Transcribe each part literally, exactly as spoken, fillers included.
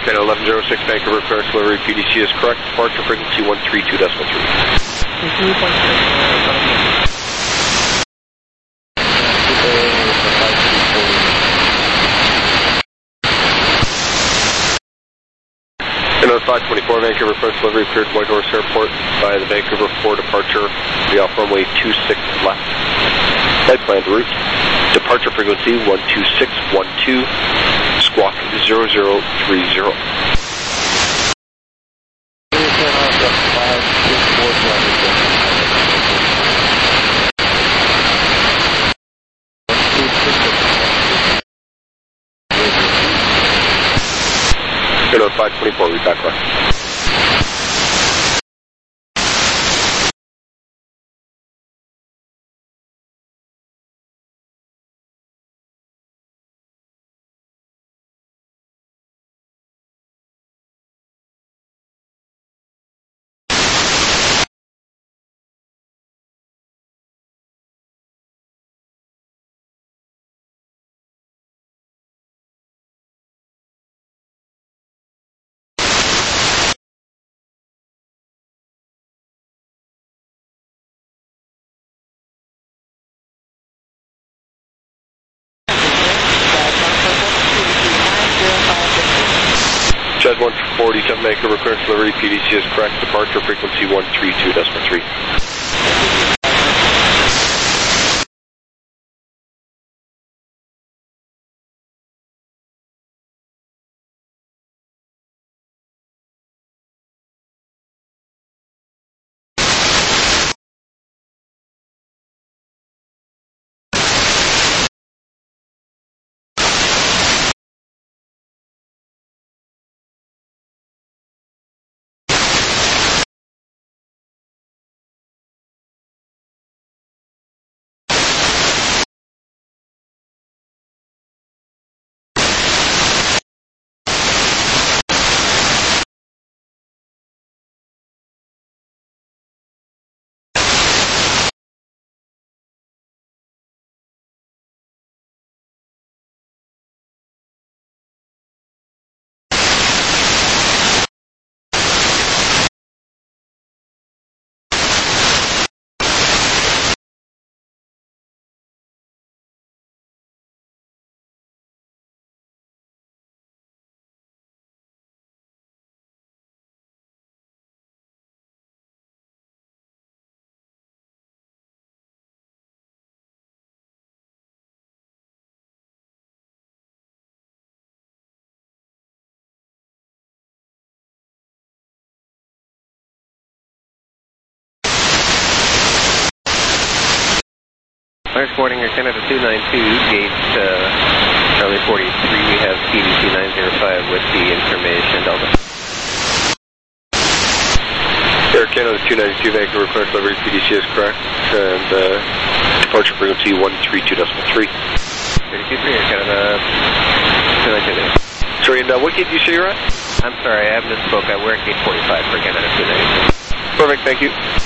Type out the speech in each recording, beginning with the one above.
Airplane eleven oh six Vancouver, clearance delivery, P D C is correct. Departure frequency one three two point three. two point six. Airplane five twenty-four Vancouver, clearance delivery, cleared Whitehorse Airport by the Vancouver four departure. Be off runway two six left. Flight planned route. Departure frequency one two six one two. Squawk zero zero three zero. Airplane five twenty-four, read back left. Jet one forty-seven Vancouver, clearance delivery, P D C is correct. Departure frequency one three two point three. Fire Sporting Air Canada two nine two, gate uh, Charlie forty-three, we have P D C nine zero five with the information Delta. Air Canada two ninety-two Vancouver, clearance delivery, P D C is correct, and uh, departure frequency one three two point three. thirty-two three Air Canada two ninety-two. Sorry, and uh, what gate did you say you're at? I'm sorry, I misspoke. I wear gate forty-five for Canada two ninety-two. Perfect, thank you.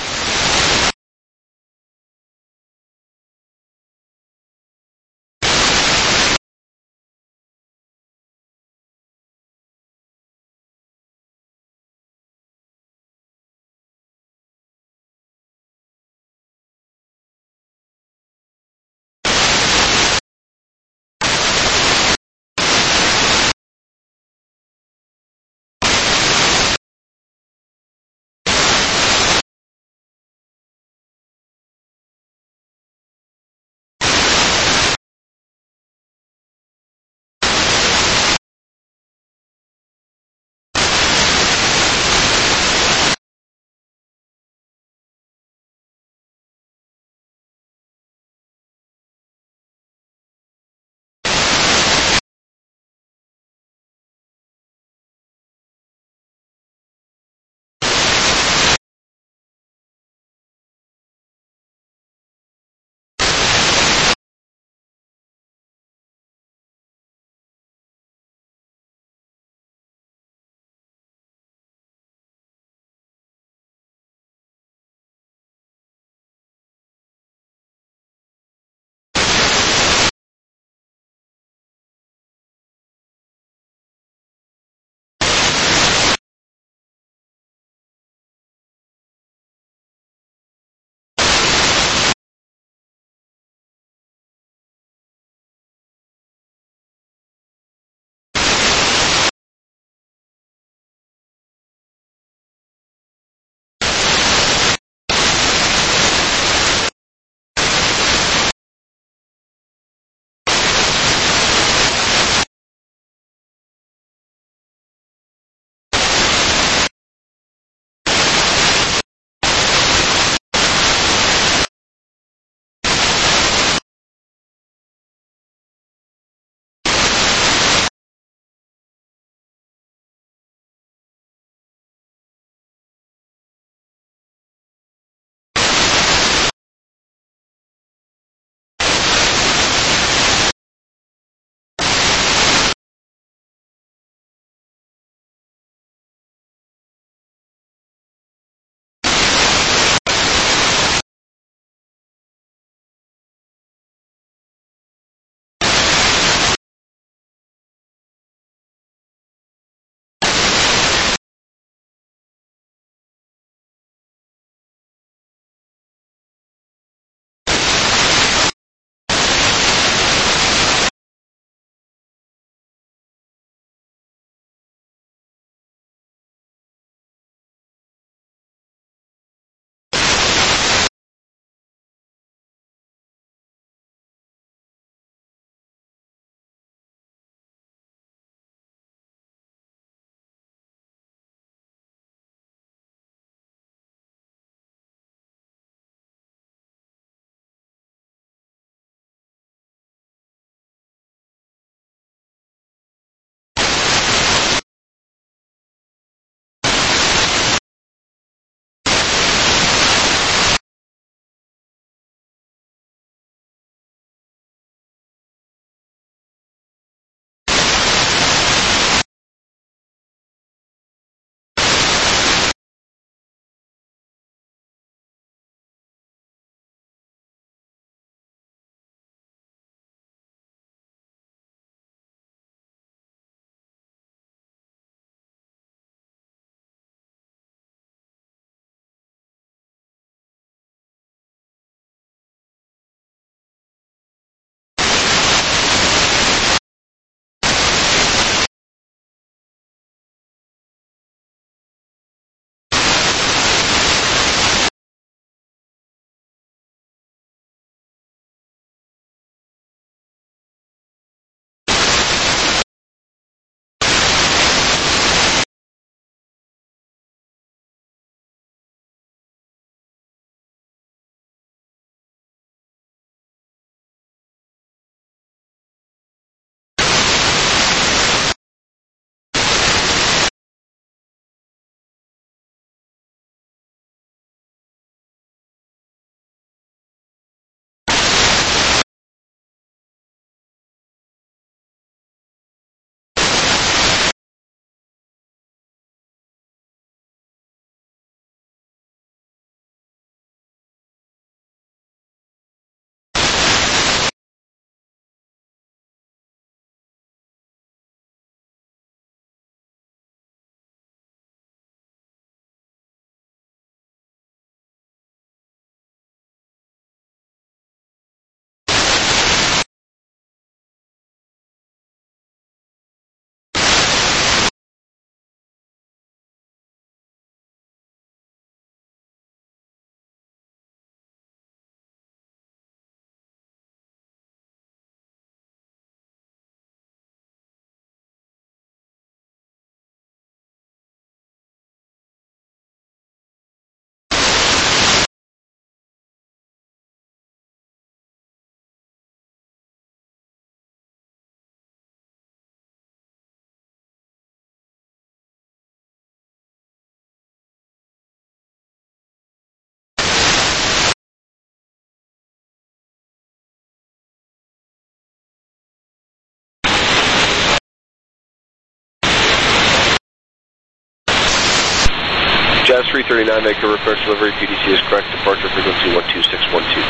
Jazz three thirty-nine, Vancouver, request delivery, P D C is correct, departure frequency one two six one two.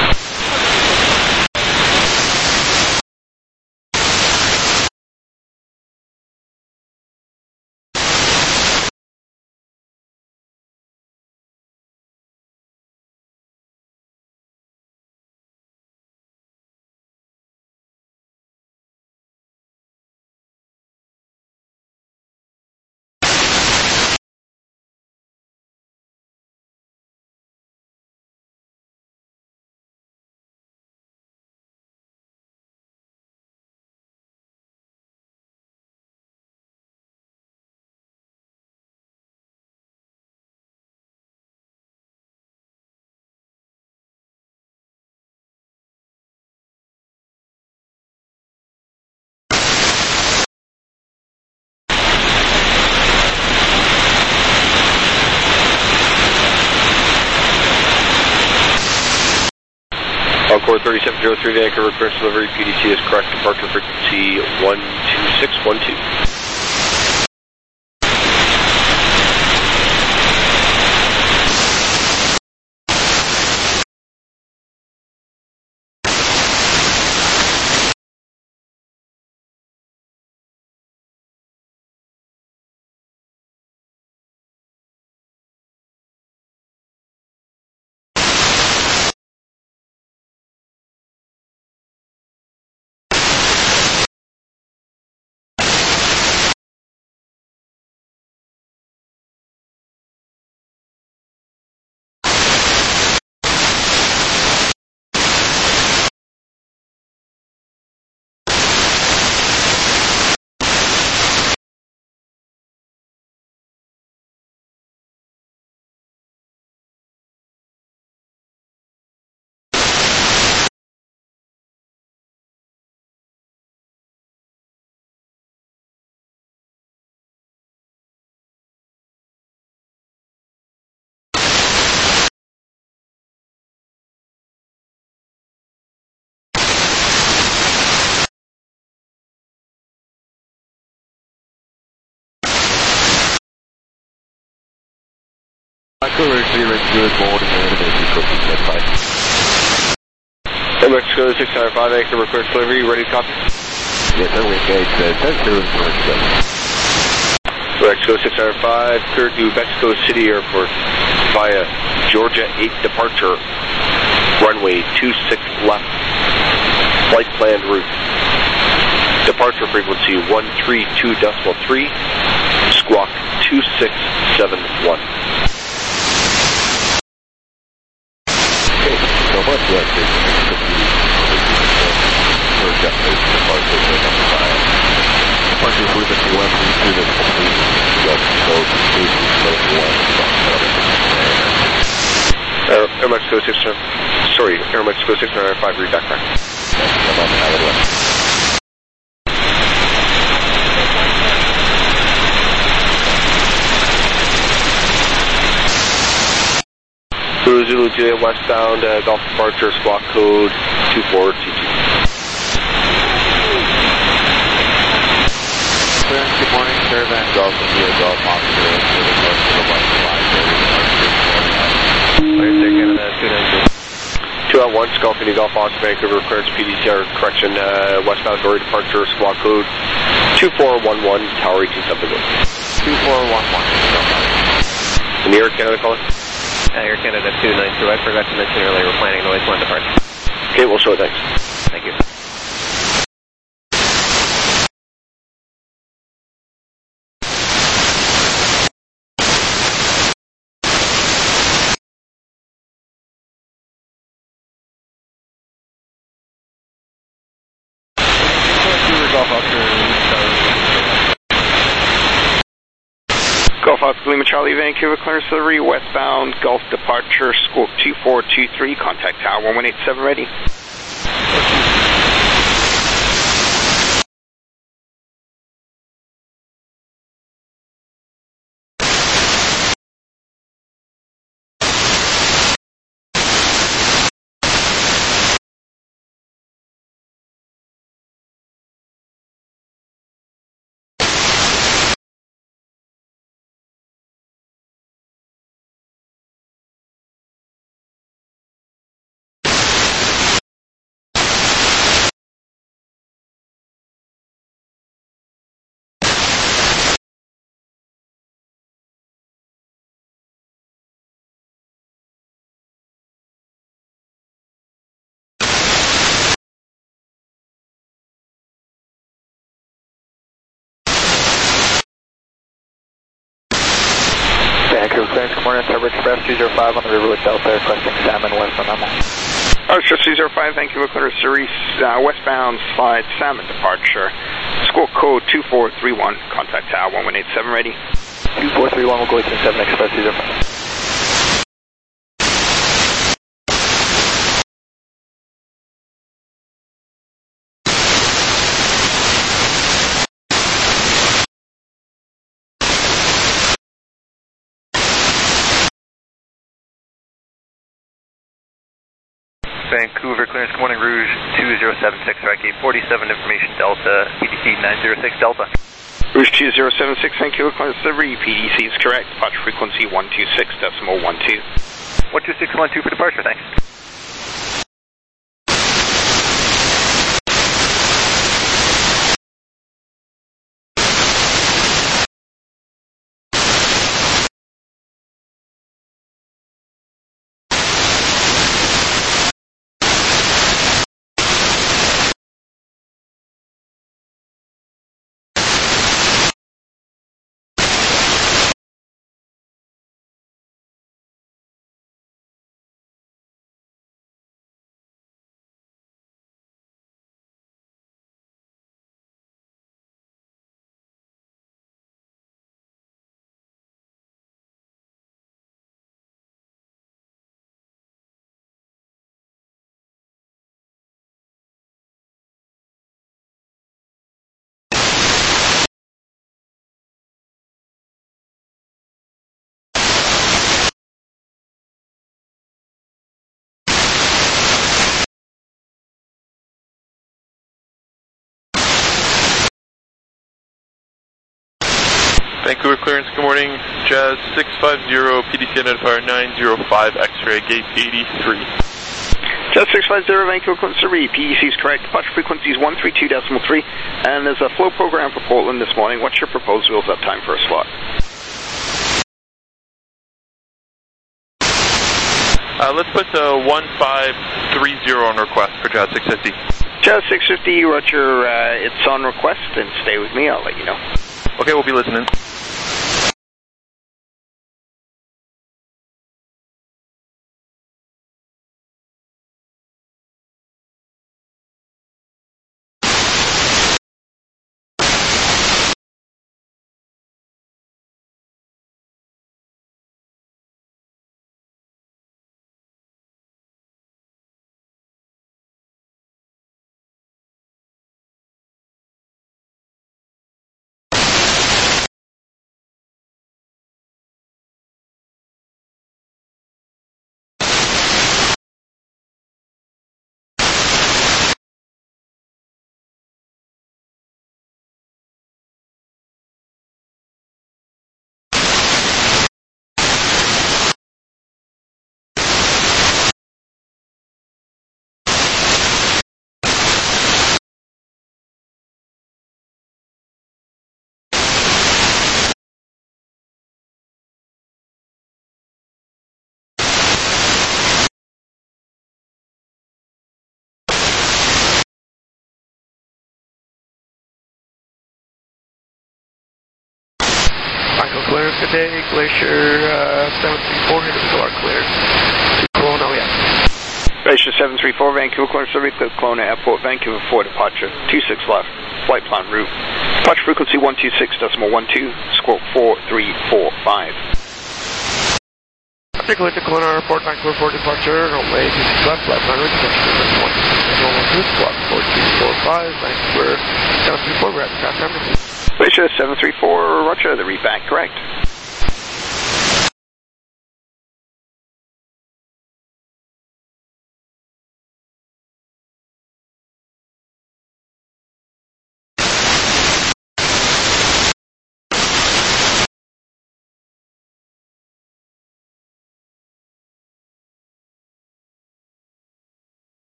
Encore thirty-seven oh three, Vancouver, request delivery, P D C is correct, departure frequency one two six one two. Vancouver, good morning, Air Mexico six nine five, Vancouver, request delivery, ready to copy? Yes, sir, we engaged uh, ten zero four seven. Mexico six nine five, clear to Mexico City Airport via Georgia eight departure, runway two six left, flight planned route. Departure frequency one three two point three, squawk two six seven one. So much that is for destination departure for number five. Departure frequency one three two to complete Gulf Coast two six seven one. Air, Air Mexico six nine, sorry, Air Mexico six nine five, read back back. I'm on the highway left. Zulu Zulu Juliet westbound, uh, Gulf departure, squawk code two four two two. Good morning, sir. Van Gulf, India Gulf, Oscar, to the coast of the west line. Air Canada two nine two. two out one, Gulf India Gulf, Austin, Vancouver, clearance P D C R, correction, uh, westbound Dory departure, squawk code two four one one, Tower eighteen something. two four one one. And the Air Canada caller? Uh, Air Canada two nine two. I forgot to mention earlier we're planning noise one departure. Okay, we'll show it, thanks. Thank you. Gulf Oscar Lima Charlie, Vancouver, clearance delivery, westbound, Gulf departure, squawk two four two three, contact tower one one eight seven ready. clearance, good morning, Harbor Express two zero five on the river with Delta, requesting Salmon west on Elmo. Archer two zero five, Vancouver Clearance Cerise, uh, westbound slide Salmon departure. Squawk code two four three one, contact tower one one eight seven ready. two four three one will go eighteen seven Express two zero five. Vancouver Clearance, good morning, Rouge two zero seven six, Rocky forty-seven information Delta, P D C nine zero six Delta. Rouge two zero seven six, Vancouver Clearance delivery, P D C is correct, departure frequency one two six decimal one two. one two six one two for departure, thanks. Vancouver Clearance, good morning, Jazz six five zero, P D C identifier nine zero five, X-ray, gate eighty-three. Jazz six five zero, Vancouver Clearance delivery, P D C is correct, departure frequency is one three two decimal three, and there's a flow program for Portland this morning. What's your proposed wheels up time for a slot? Uh, let's put uh, one five three zero on request for Jazz six fifty. Jazz six fifty, Roger, uh, it's on request, and stay with me, I'll let you know. Okay, we'll be listening. Michael Clearance, good day, Glacier uh, seven three four, here to Solar Clear. Kelowna, yeah. Glacier seven three four, Vancouver Clearance delivery, Kelowna Airport, Vancouver four departure, two six left, flight plan route. Departure frequency one two six decimal one two, squawk four three four five. Articulate to Kelowna Airport, Vancouver four departure, runway two six left, flight plan route, departure one two six decimal one two, squawk four three four five, Vancouver seven three four, we're at the craft number. Glacier seven three four, Roger, the read back correct.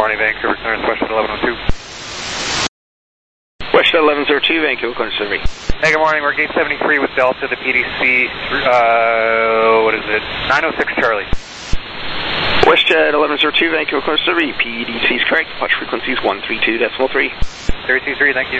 morning, Vancouver clearance, Westjet eleven oh two. Westjet eleven oh two, Vancouver clearance delivery. Hey, good morning, we're gate seventy-three with Delta, the P D C, uh, what is it, nine oh six Charlie. Westjet eleven oh two, Vancouver clearance delivery, P D C is correct, departure frequency is one three two decimal three. three two three, thank you.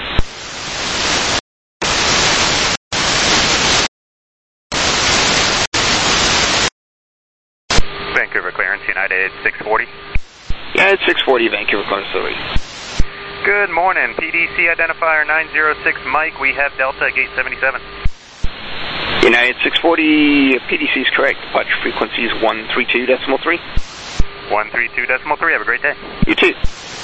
Vancouver clearance, United six forty. United six forty, Vancouver clearance delivery. Good morning, P D C identifier nine oh six Mike, we have Delta gate seventy-seven. United six forty, P D C is correct, departure frequency is one three two decimal three. one three two decimal three, have a great day. You too.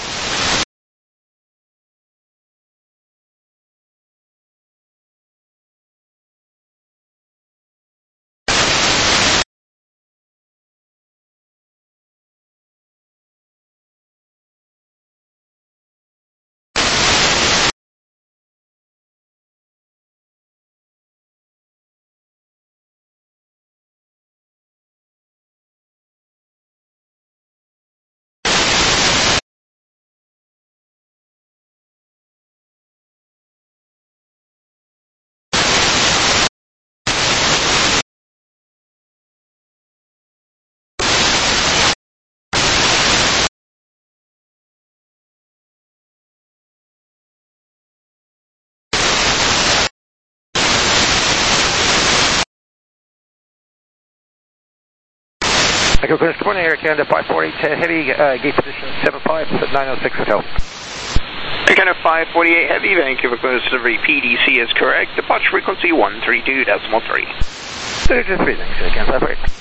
Echo Clearance, good morning, Air Canada five forty, heavy, uh, gate position seven five, nine oh six Hotel. Air Canada five forty-eight Heavy, Vancouver clearance delivery, P D C is correct, departure frequency one three two decimal three. three two three, thanks, Air Canada five forty-eight.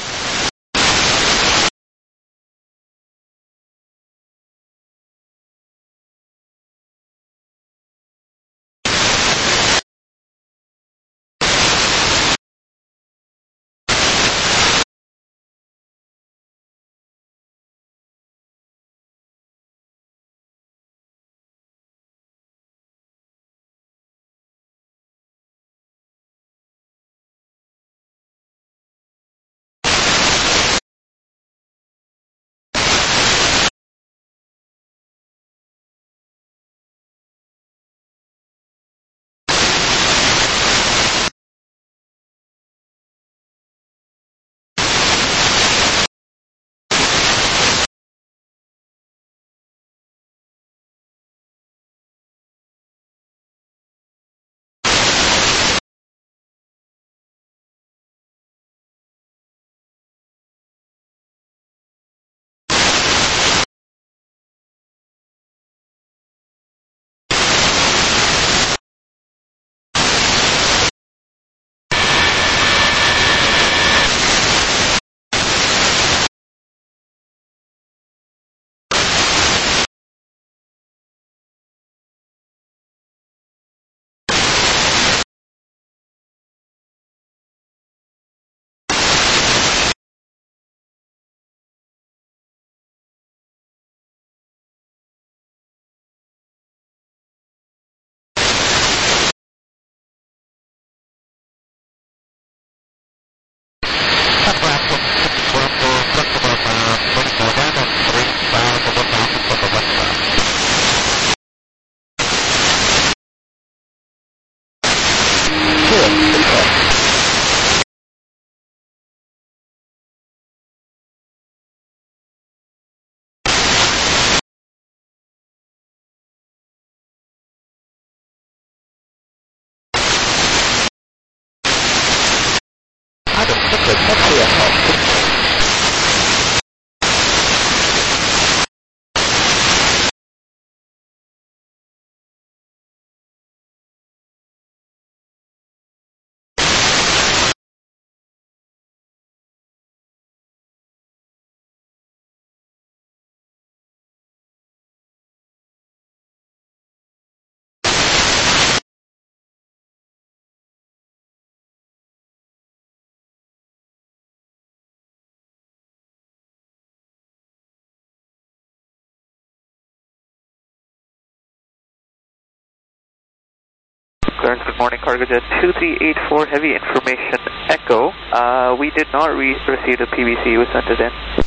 Clearance, good morning, CargoJet two three eight four, heavy information, Echo. Uh, we did not re receive the P B C, we sent it in.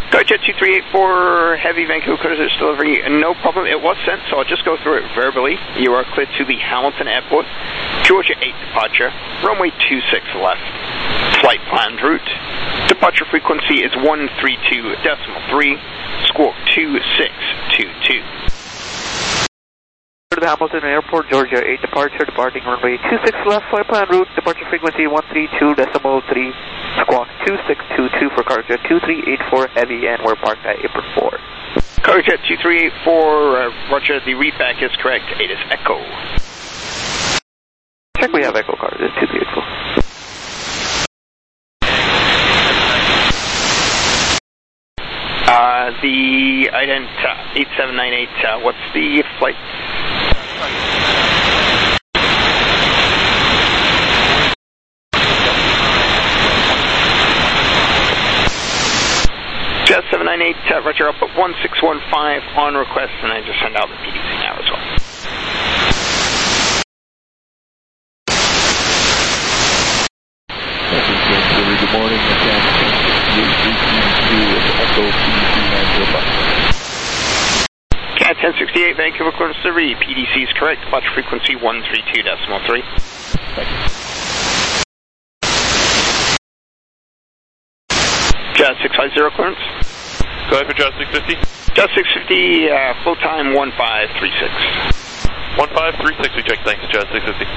GoJet two three eight four, Heavy Vancouver Cruisers delivery, no problem. It was sent, so I'll just go through it verbally. You are cleared to the Hamilton Airport, Georgia eight departure, runway two six left, flight planned route. Departure frequency is one three two point three, squawk two six two two. To the Hamilton Airport, Georgia eight departure, departing runway two six left, flight plan route, departure frequency one three two point three, squawk two six two two for Cargo Jet two three eight four Heavy, and we're parked at apron four. Cargo Jet two three eight four, uh, roger, the readback is correct, it is Echo. Check, we have Echo, Cargo Jet two three eight four. Uh, the ident uh, eight seven nine eight, uh, what's the flight? Jet seven nine eight, uh, roger, up at one six one five on request, and I just send out the P D C now as well. Good morning, Cat ten sixty-eight, Vancouver Clearance Delivery, P D C is correct, departure frequency one three two point three. Jet six fifty clearance. Go ahead for Jet six fifty. Jet six fifty, uh, flow time one five three six. one five three six, we check, thanks, Jet six fifty.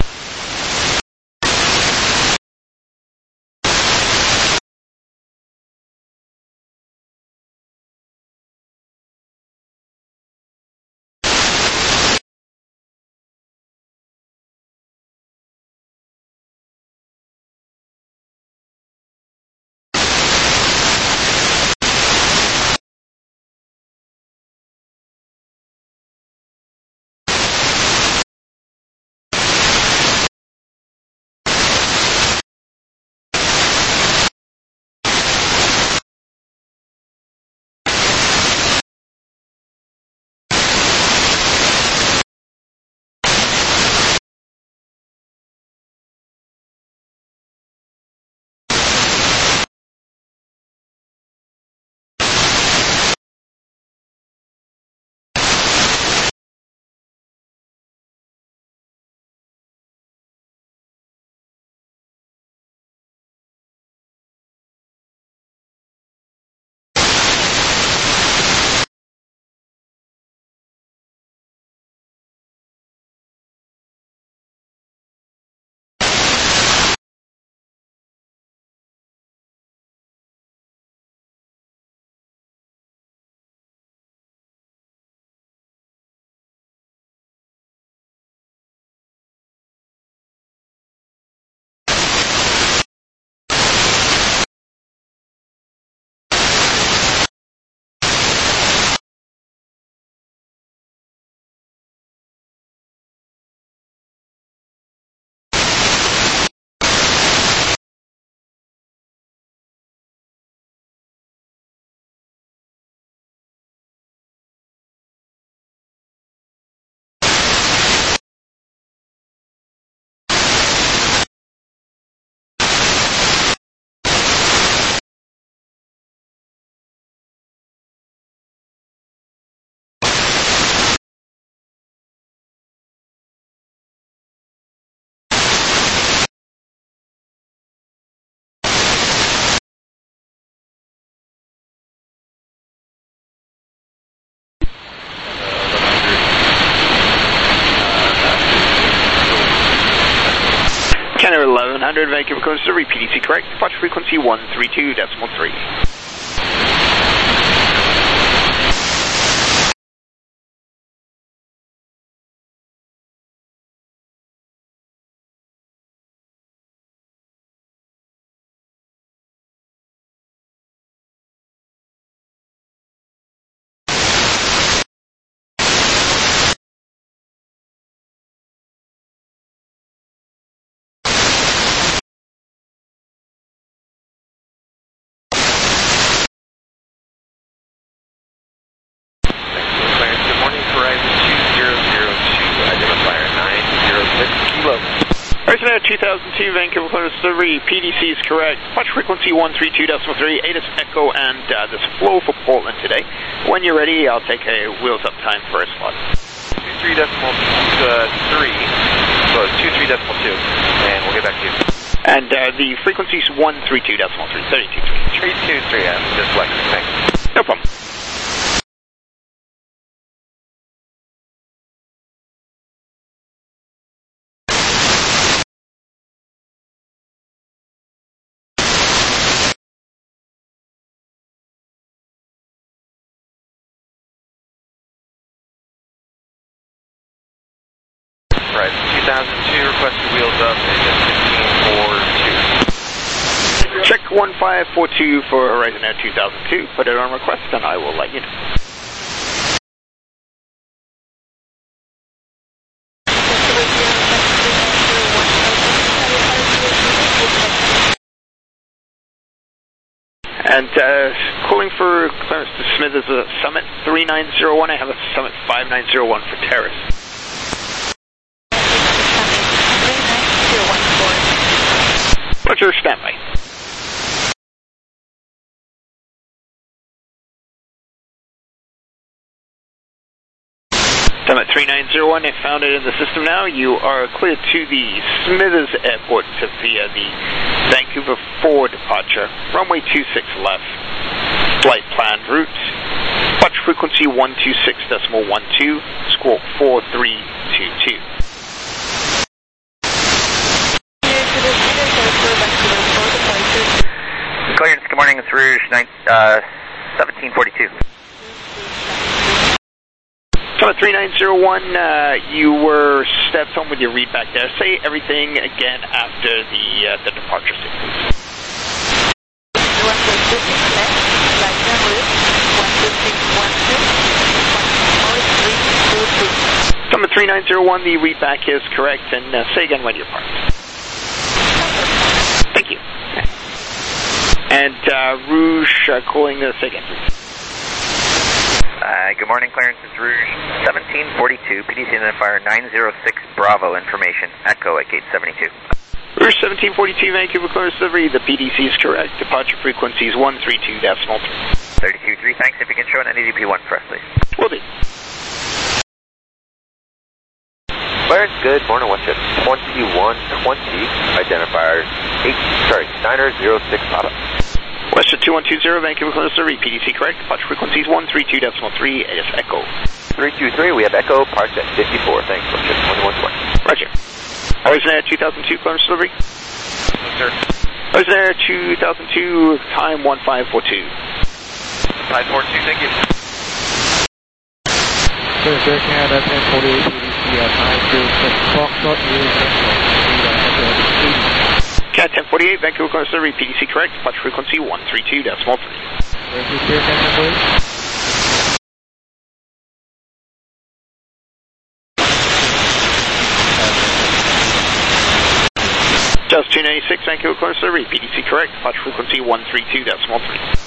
Canada eleven hundred, Vancouver Coast Delivery, P D C correct, departure frequency one three two point three. Horizon Air two thousand two, Vancouver Clearance Delivery, P D C is correct. Departure frequency one three two point three, ATIS Echo, and uh, this flow for Portland today. When you're ready, I'll take a wheels up time for a slot. two three decimal three, so two three decimal two, and we'll get back to you. And uh, the frequency is one three two decimal three, thirty-two three. three two three, I'm dyslexic, thanks. No problem. Right, two thousand two, requested wheels up, and fifteen four two. Check one five four two for Horizon Air two thousand two. Put it on request, and I will let you know. And uh, calling for clearance to Smithers uh, Summit three nine zero one. I have a Summit five nine zero one for Terrace. Roger, standby. Summit three nine zero one, I found it in the system now. You are clear to the Smithers Airport to via the Vancouver four departure. Runway two six left. Flight planned route. Departure frequency one two six decimal one two. Squawk four three two two. Clearance, good morning, it's Rouge, uh, seventeen forty-two. Summit three nine zero one, uh, you were stepped on with your read back there. Say everything again after the uh, the departure sequence. Summit three nine zero one, the read back is correct, and uh, say again when you're parked. Thank you. And uh, Rouge uh, calling this again, please. Uh, good morning, clearance is Rouge, seventeen forty-two, P D C identifier nine zero six Bravo, information, Echo at gate seventy-two. Rouge seventeen forty-two, Vancouver Clearance Delivery, the P D C is correct. Departure frequency is one three two decimal three. thirty-two three, thanks. If you can show an N A D P one for us, please. Will do. Clarence, good morning, Westjet twenty-one twenty, identifier eight, sorry, nine zero six Papa. Westjet two one two zero, Vancouver Clearance Delivery, P D C correct. Departure frequency is one three two decimal three, it is Echo. three two three, we have Echo, parked at fifty-four, thanks, Westjet twenty-one twenty. Roger. Horizon Air two thousand two, Clearance Delivery. Yes, sir. Horizon Air two thousand two, time one five four two. five four two, thank you. Clearance Air Canada ten forty-eight, P D C at nine zero six, Foxtrot, Cat ten forty-eight, Vancouver Clearance Delivery, P D C correct. Departure frequency one three two decimal three. Clearance Air Canada, please. Just two ninety-six, Vancouver Clearance Delivery, P D C correct. Departure frequency one three two decimal three.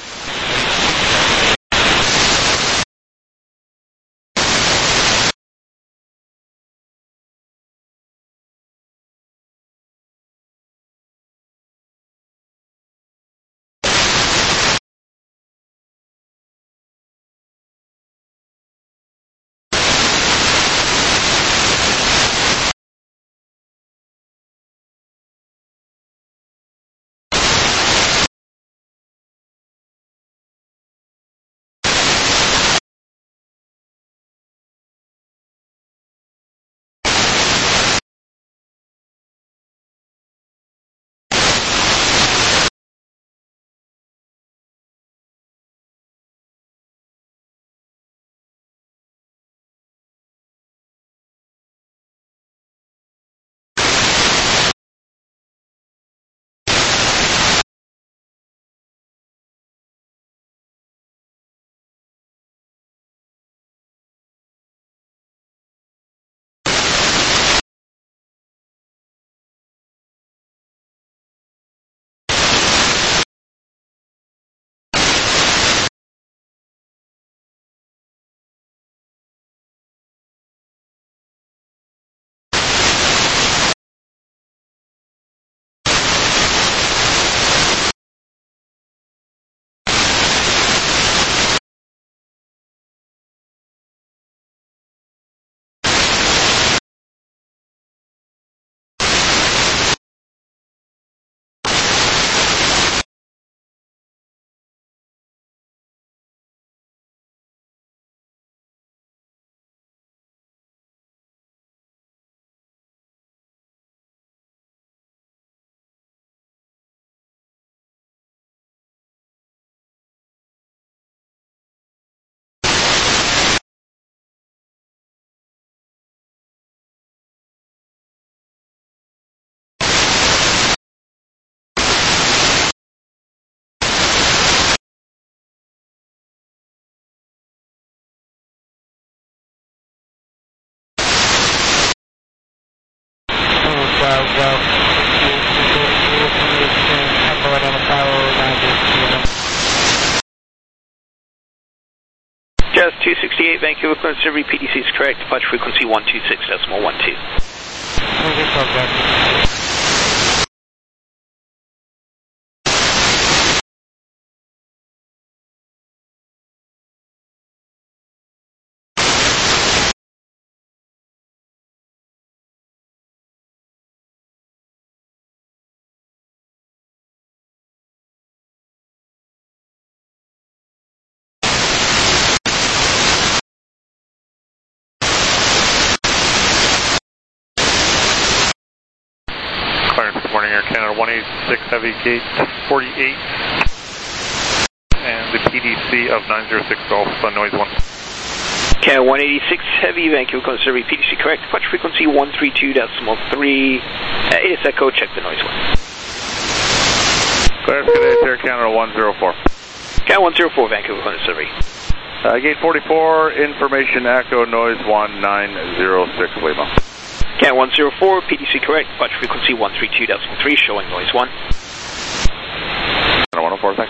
Jazz two sixty-eight, Vancouver Clearance Delivery, P D C is correct, departure frequency one two six decimal one two. Okay, contact. Clarence, good morning, Air Canada one eighty-six Heavy, gate forty-eight, and the P D C of nine zero six Golf, uh, noise one. Canada one eighty-six Heavy, Vancouver Clearance Delivery, P D C correct, departure frequency one three two decimal three. Uh, A S Echo, check the noise one. Clarence, good day, Air Canada one zero four. Canada one zero four, Vancouver Clearance Delivery. Uh, gate forty-four, information Echo, noise one nine zero six Lima. Canada one zero four, P D C correct, departure frequency one three two decimal three, showing noise one. Canada one oh four, thanks.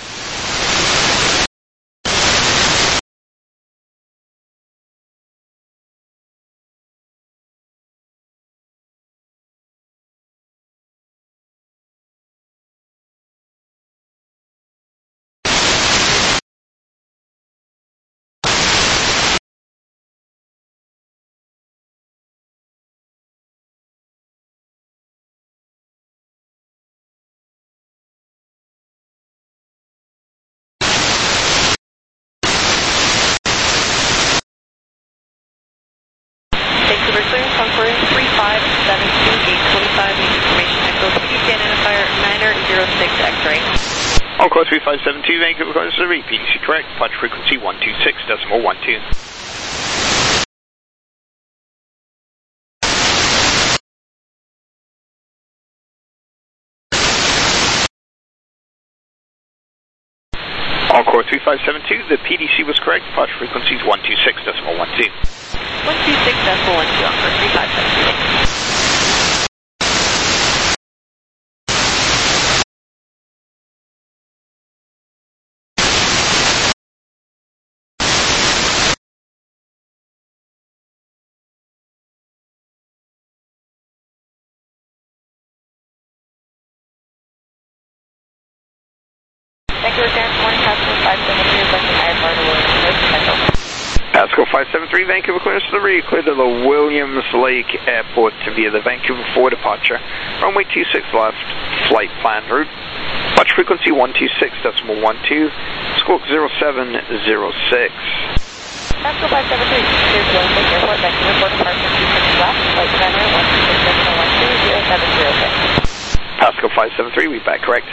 Vancouver Clearance, Concord three five seven two eight two five, information Echo, P D C identifier nine zero six X-ray. Encore three five seven two, Vancouver Clearance Delivery, P D C correct, departure frequency one two six decimal one two. Encore three five seven two, the P D C was correct, departure frequency is one two six decimal one two. one two six decimal one two, Encore three five seven two. Vancouver Clearance, morning, Pascal five seven three, requesting I F R to Williams Lake, Echo. Pascal five seven three, Vancouver Clearance Delivery, clear to the Williams Lake Airport via the Vancouver four departure, runway two six left, flight plan route, departure frequency one two six decimal one two, squawk zero seven zero six. Pascal five seven three, clear to Williams Lake Airport, Vancouver four departure two six left, flight plan route one two six decimal one two, zero seven zero six. Pascal five seven three, read back correct.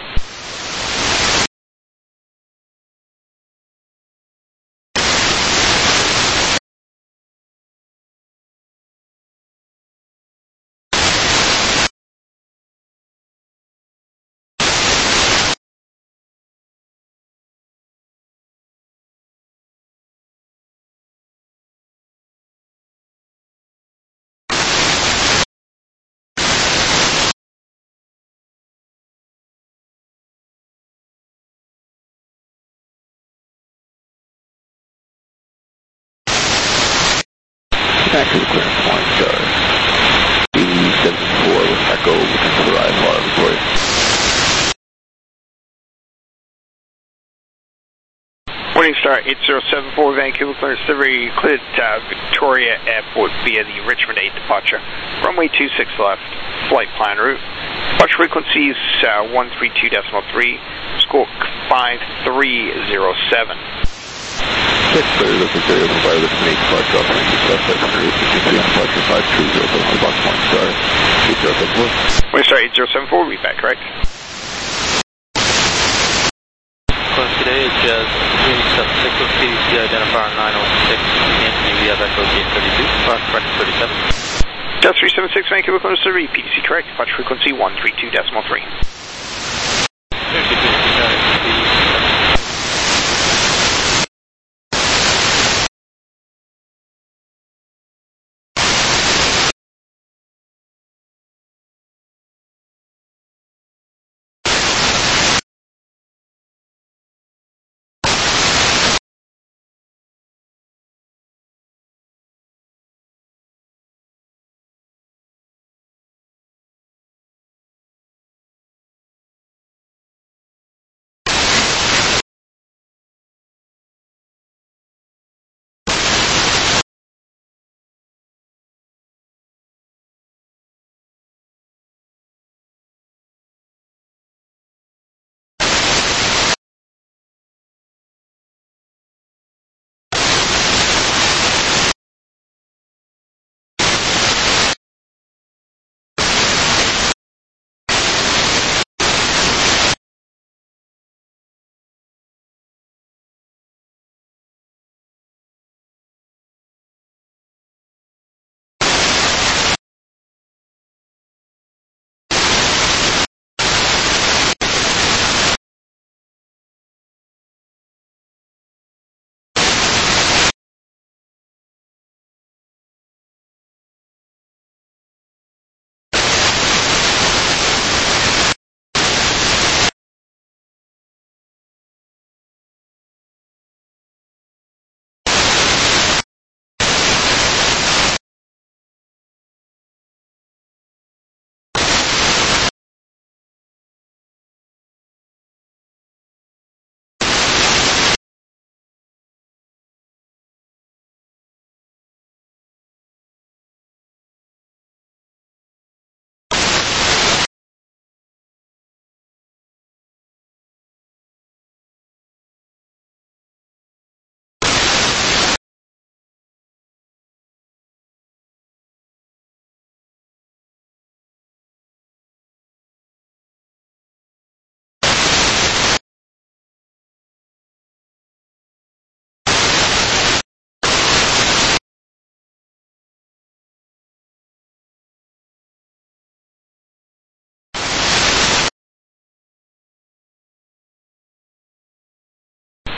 Vancouver Clearance one star. B seven four with Echo looking for I F R report. Morning Star eight zero seven four, Vancouver Clearance Delivery, cleared uh, Victoria Airport via the Richmond eight departure, runway two six left, flight plan route, departure frequencies uh, one three two decimal three, squawk five three zero seven. Check clear the Victoria provider with an eight departure offering to suspect on route fifty-three on departure five three zero seven box one star eight zero seven four. Morning Star eight zero seven four, read back correct. Clearance today is Jazz three seven six with P D C identifier nine oh six, Anthony, we have Echo gate thirty-two, cross correct thirty-seven. Jazz three seven six, Vancouver Clearance Delivery, P D C correct, departure frequency one three two decimal three.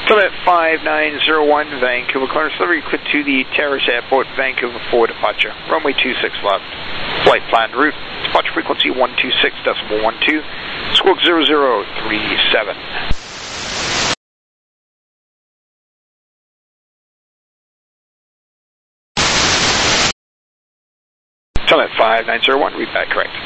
Summit five nine zero one, Vancouver Clearance Delivery, clear to the Terrace Airport, Vancouver for departure. Runway two six left. Flight planned route, departure frequency one two six point one two, squawk zero zero three seven. Summit five nine zero one, read back correct.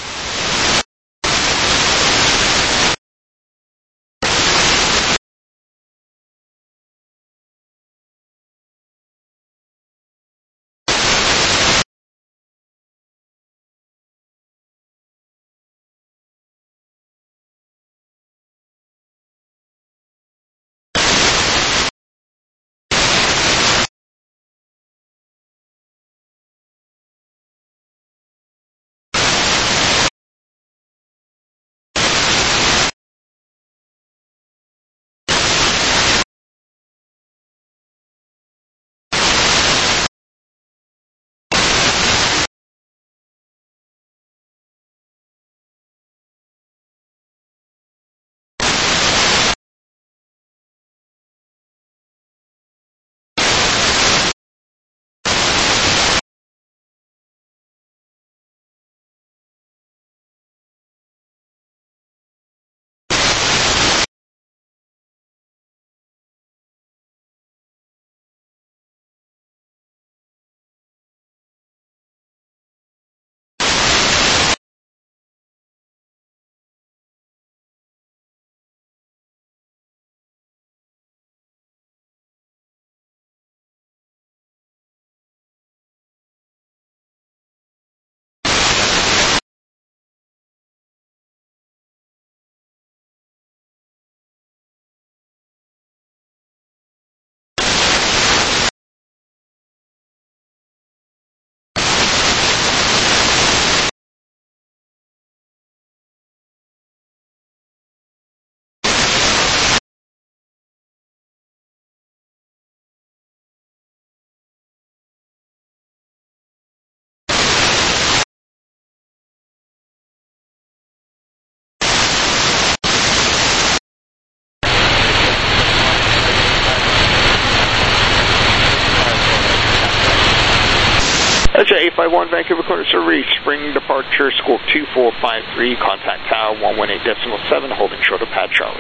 That's eight five one Vancouver Clearance Delivery, spring departure, squawk two four five three, contact tower one one eight point seven, holding short of pad Charlie.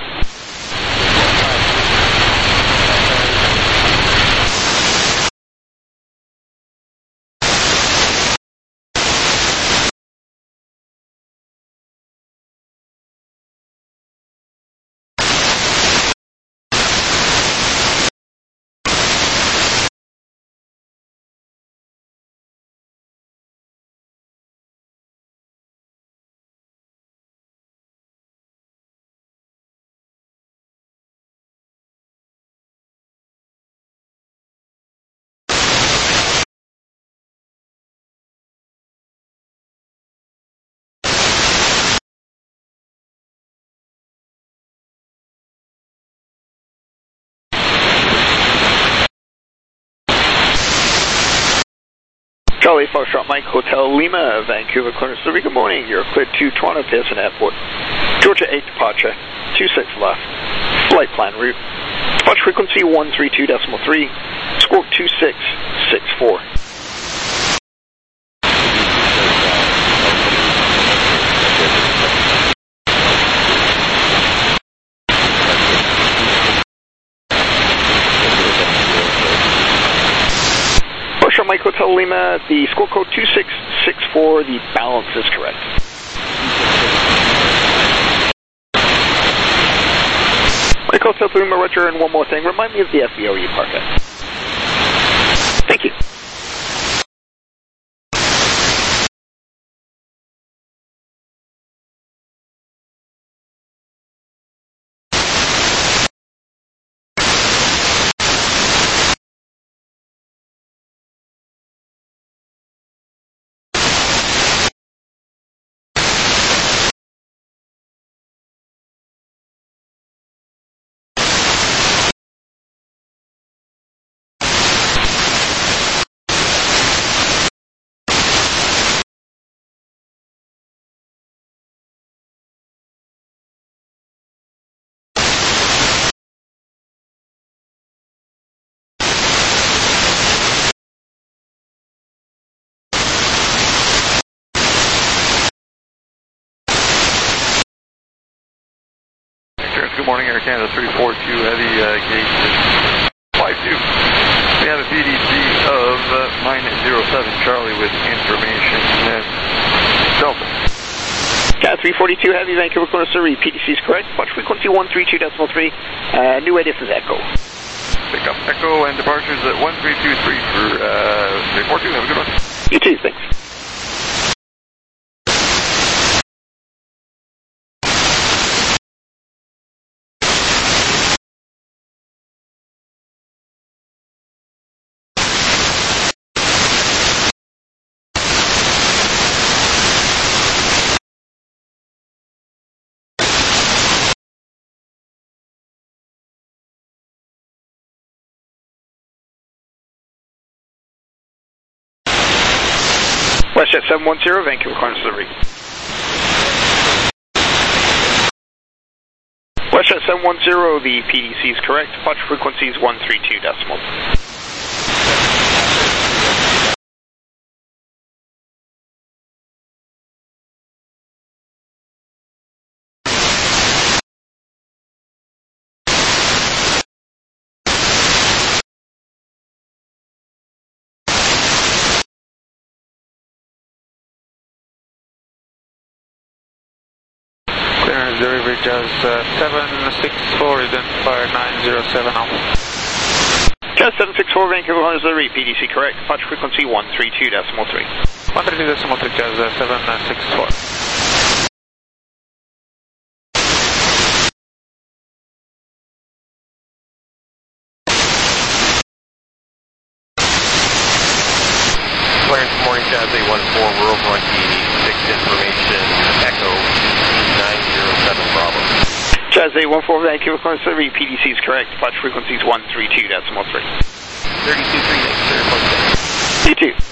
Charlie Foxtrot Mike Hotel Lima, Vancouver Clearance Delivery, good morning. You're cleared to Toronto Pearson Airport. Georgia eight departure, two six left. Flight plan route. Departure frequency one three two point three, squawk two six six four. Mike Hotel Lima, the squawk code two six six four, the balance is correct. Mike Hotel Lima, Roger, and one more thing, remind me of the F B O you park at. Thank you. Good morning, Air Canada three four two Heavy, uh, gate five two. We have a P D C of uh, nine zero seven Charlie with information uh, Delta. Cat three forty-two Heavy, Vancouver Corner Surrey, P D C is correct. Watch frequency one three two point three, uh, new ATIS is Echo. Pick up Echo and departures at one three two three for uh, three four two, have a good one. You too, thanks. WestJet seven one zero, Vancouver Corner Surrey. WestJet seven one zero, the P D C is correct. Watch frequency is one three two decimal. Clearance delivery Jazz uh, seven six four, identifier nine zero seven Alpha. Jazz seven six four, Vancouver Corner Surrey, P D C correct. Watch frequency one three two decimal three. one three two decimal three, Jazz uh, seven six four. Clarence, morning, Jazz eight one four, we're over on D six information, Echo nine zero seven Bravo. Jazz eight one four, Vancouver Corner Surrey, P D C is correct. Watch frequency is one three two decimal three. thirty-two three, thanks, sir. You too.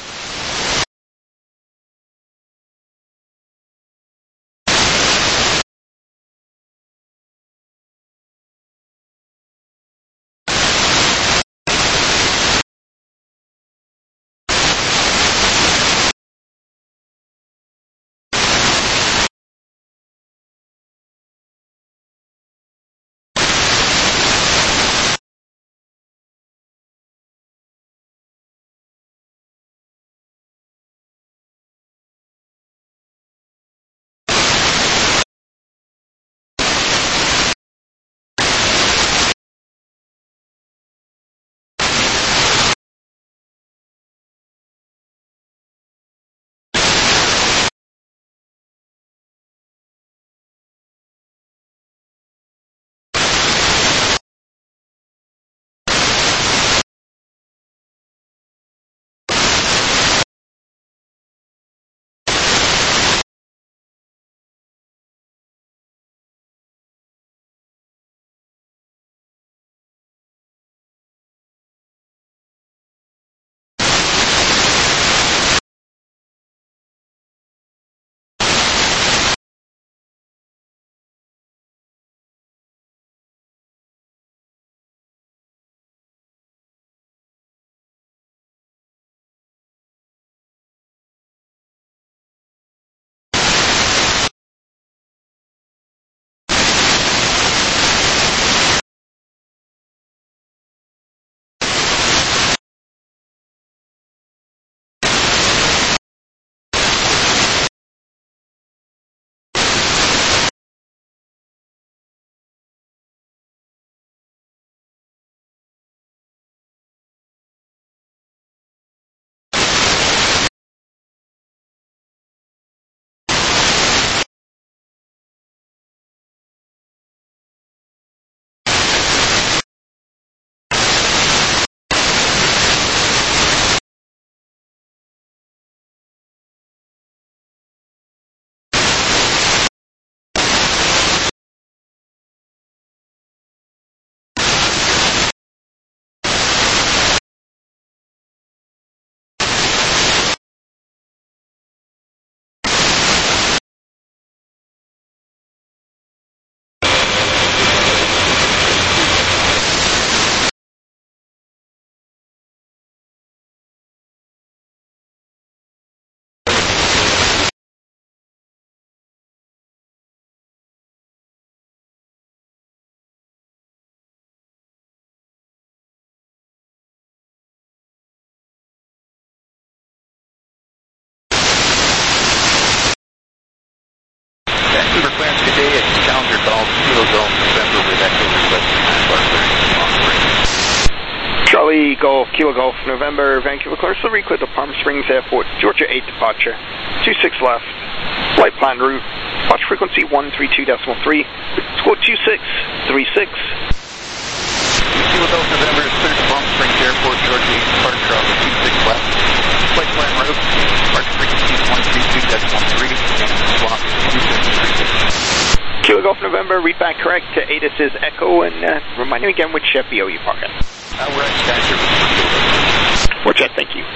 three Golf, Kilo Golf, November, Vancouver clearance delivery, clear to Palm Springs Airport, Georgia eight departure, two six left, flight plan route, departure frequency one three two point three, score two six three six. Kilo Golf, November, clear to Palm Springs Airport, Georgia eight departure on the two six left, flight plan route, departure frequency one three two point three, and swap two six three six. Kilo Golf November, read back correct to A T I S is Echo, and uh, remind me again which F B O you park at. Uh, we're at Sky Service. Roger, thank you.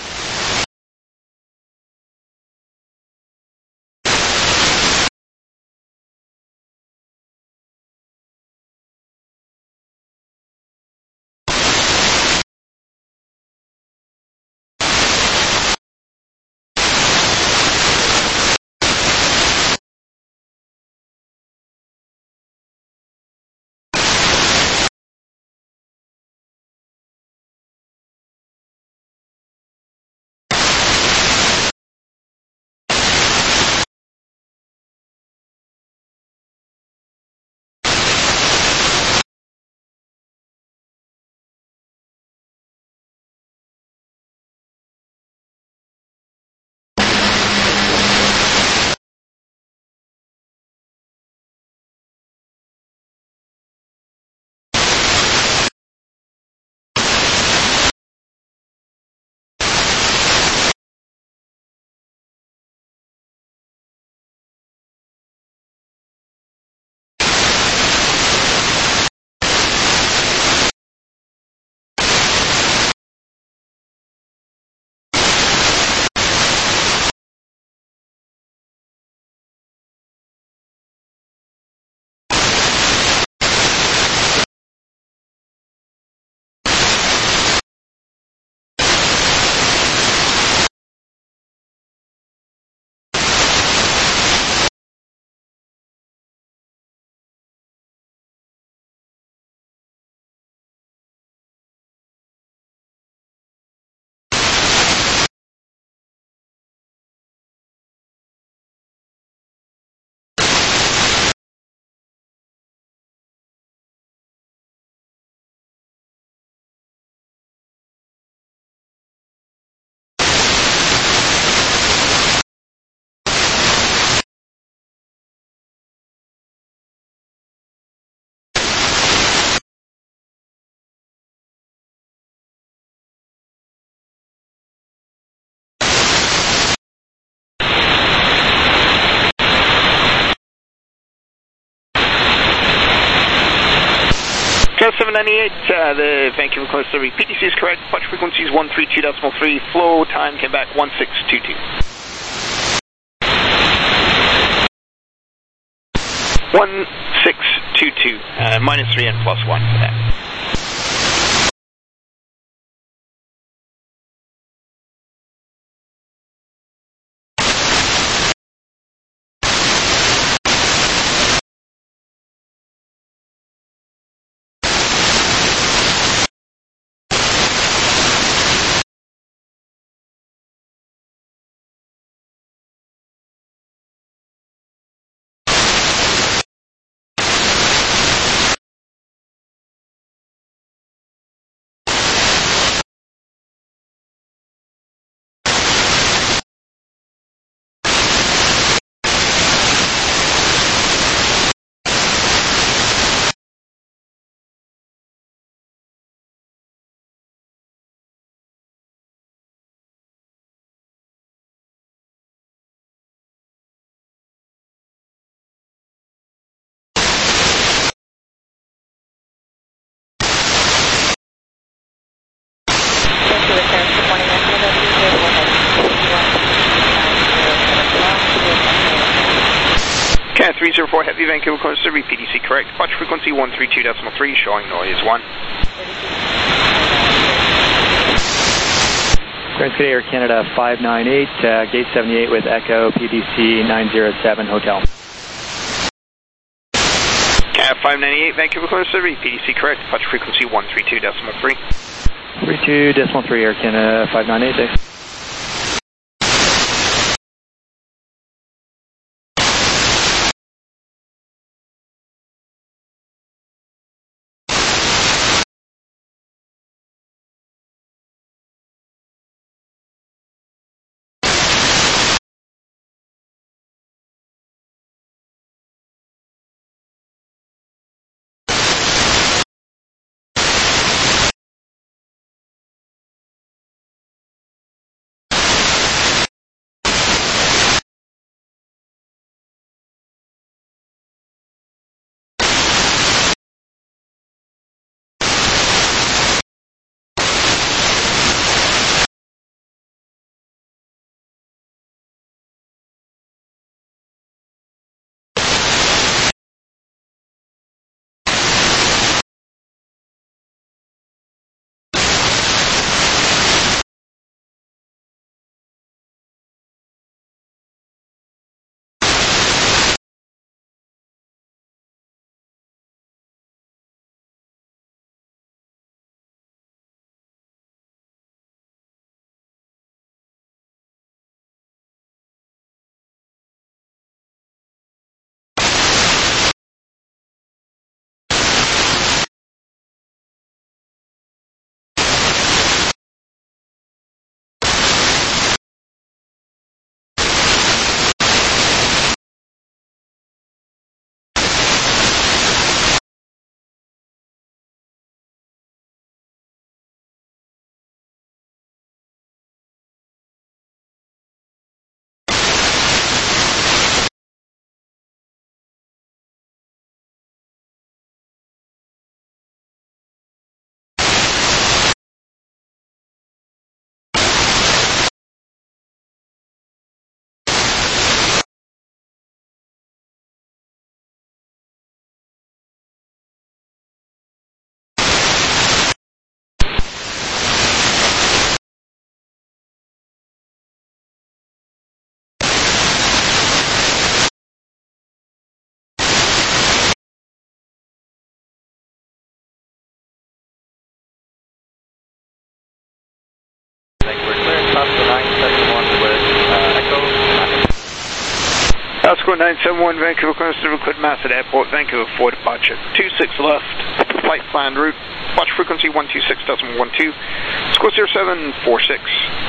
seven ninety-eight, uh, the Vancouver close delivery. P T C is correct. Departure frequency is one three two point three. Flow time came back one six two two. one six two two. Uh, minus three and plus one for that. three zero four Heavy Vancouver close to P T C correct. Departure frequency one three two point three, showing noise one. Grand Air Canada five nine eight, uh, gate seventy-eight with Echo, P D C nine zero seven Hotel. Cat five ninety-eight Vancouver close to P D C correct. Departure frequency one three two point three. three two point three Air Canada five nine eight, thanks. Pasco nine seven one, Vancouver clearance to Euclid Massett Airport, Vancouver for departure. two six left, flight plan route, watch frequency one two six point one two, score zero seven four six.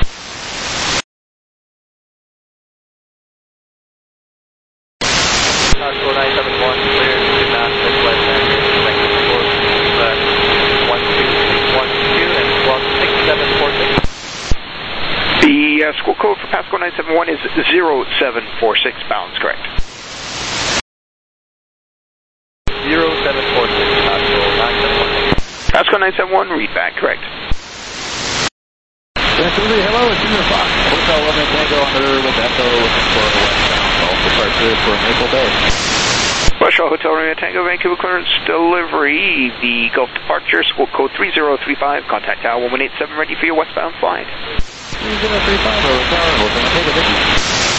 Pasco nine seven one, clear to Massett, flight plan route, Vancouver for one two six one two and squawk six seven four six. The uh, school code for Pasco nine seven one is zero seven four six, balance correct. zero seven four six, Pasco nine seven one. Pasco nine seven one, read back correct. Vancouver, hello, it's Junior Fox. Hotel eleven Tango on the river with Echo looking for a westbound. Call departure for Maple Bay. Westshore Hotel Romeo Tango, Vancouver clearance delivery. The Gulf departure, school code three zero three five, contact tower one one eight seven, ready for your westbound flight. three zero three five, over tower, Hotel Tango, thank you.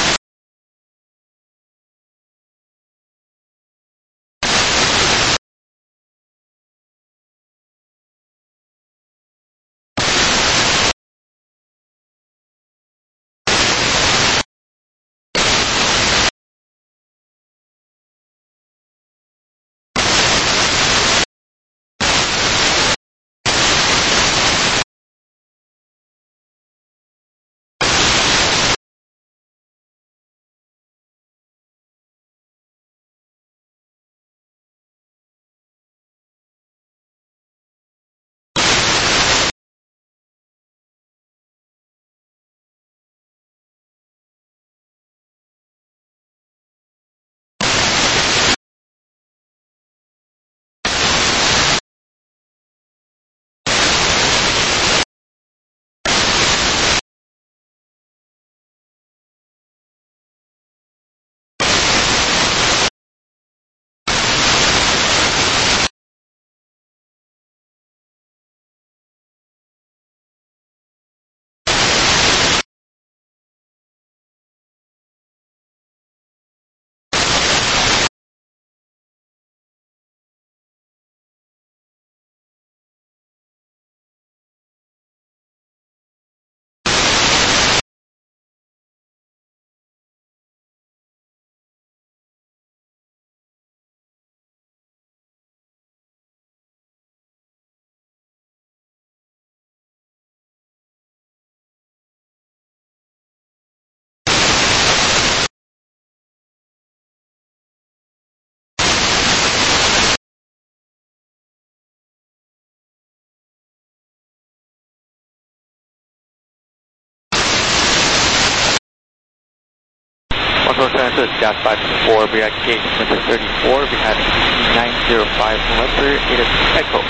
One Transit, Gas five four, we had gate number thirty-four, we had nine zero five November, it is Echo.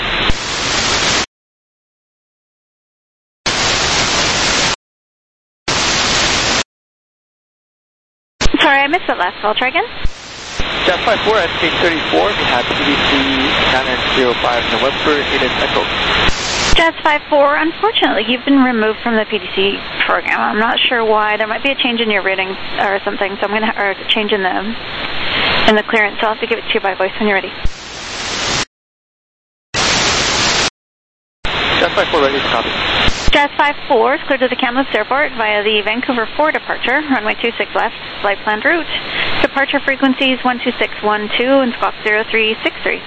Sorry, I missed that last call. Try again. Gas five four at gate thirty-four, we had P D C nine zero five November, it is Echo. Jazz five four, unfortunately, you've been removed from the P D C program. I'm not sure why. There might be a change in your rating or something, so I'm going to, or a change in the, in the clearance, so I'll have to give it to you by voice when you're ready. Jazz five four, ready to copy. Jazz five four is cleared to the Kamloops Airport via the Vancouver four departure, runway two six left, flight planned route. Departure frequencies one two six one two and squawk zero three six three.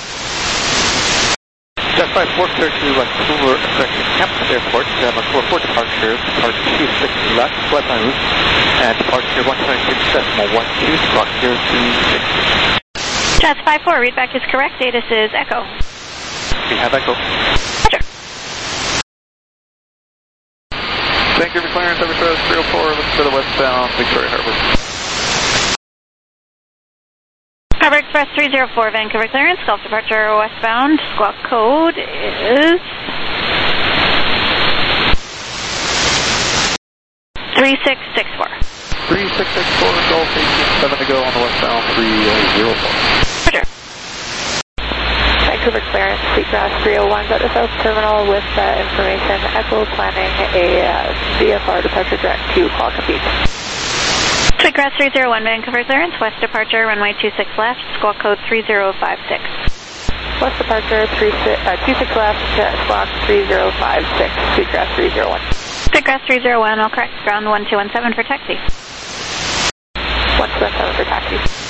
Jazz five four, clear to Vancouver, correction, Kamloops Airport, Gamma four four departure, departure two six left, flight plan route, and departure one twenty-six point one two, squawk zero three six. Jazz five four, readback is correct, status is Echo. We have Echo. Roger. Vancouver clearance, Evertrust three oh four, looking for the westbound Victoria Harbor. Harbor Express three oh four, Vancouver clearance, Gulf departure westbound, squawk code is three six six four. three six six four, Gulf eighteen seven to go on the westbound three oh four. Roger. Vancouver clearance, Seagrass three oh one at the South Terminal with uh, information, Echo planning a uh, V F R departure direct to Clock and Beach. Seagrass three oh one, Vancouver clearance, west departure, runway two six left, squawk code three zero five six. West departure, three, uh, two six left, uh, squawk three zero five six, Seagrass three oh one. Seagrass three oh one, all correct, ground one two one seven for taxi. one two one seven. you.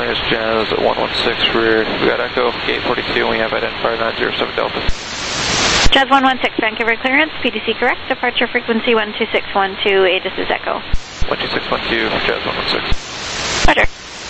This is Jazz at one one six rear. We got Echo, gate forty-two, and we have identifier nine zero seven Delta. Jazz one one six, Vancouver clearance, P D C correct, departure frequency one two six one two, Aegis is Echo. one two six one two, Jazz one one six. Roger.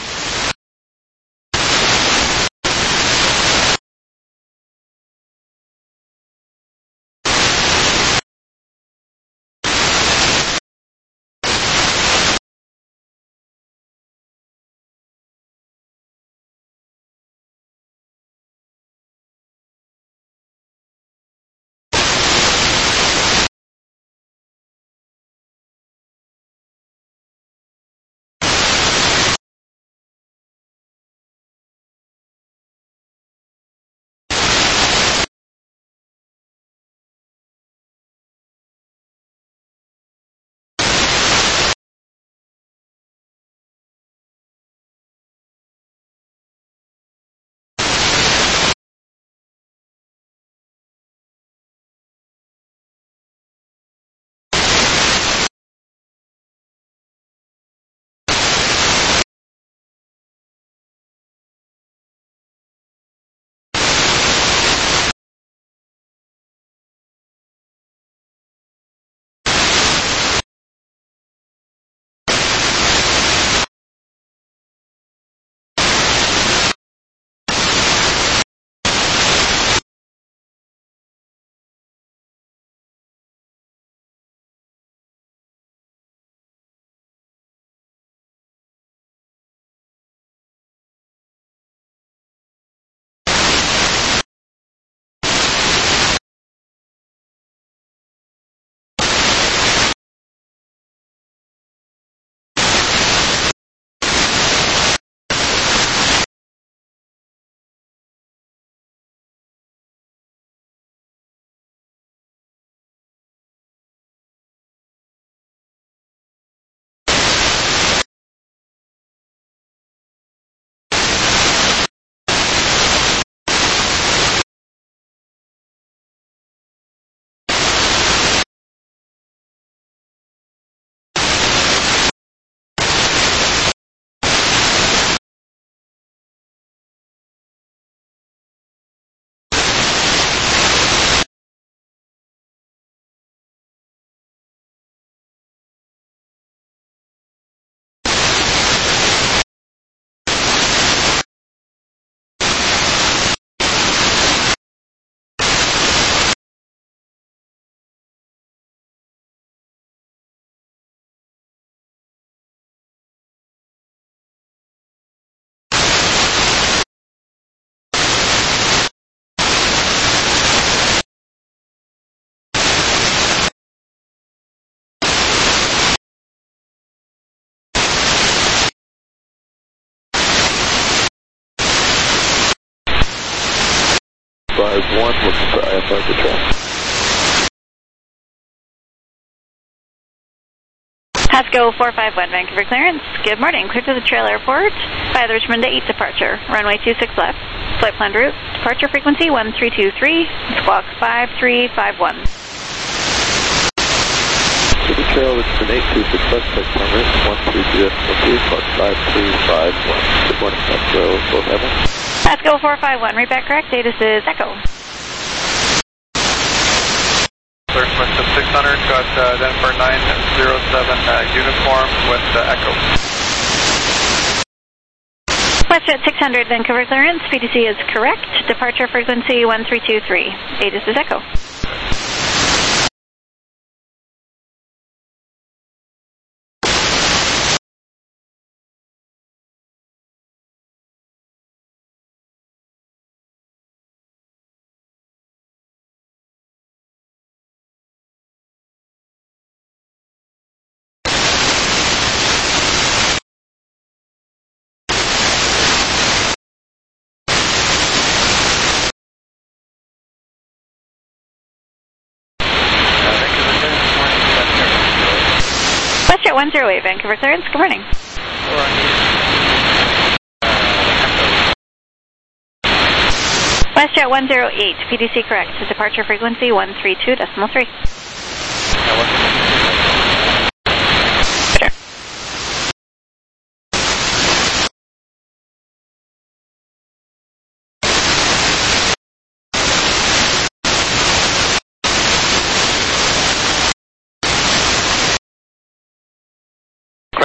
five one, looking for I F R control. Pasco four five one, Vancouver clearance. Good morning. Clear to the Trail Airport by the Richmond eight departure. Runway two six left. Flight plan route. Departure frequency one three two three. Squawk five three five one. To the Trail, Richmond eight two six left. Flight plan route one three two three. Squawk five three five one. Good morning, Pasco four five one. Pasco four five one. Read back correct. Aegis is Echo. Clear from six hundred, got uh, identifier nine zero seven uh, uniform with uh, Echo. WestJet six hundred, Vancouver clearance. P D C is correct. Departure frequency one three two three. Aegis is Echo. WestJet one zero eight, Vancouver clearance. Good morning. WestJet one zero eight, P D C correct. Departure frequency one three two decimal three.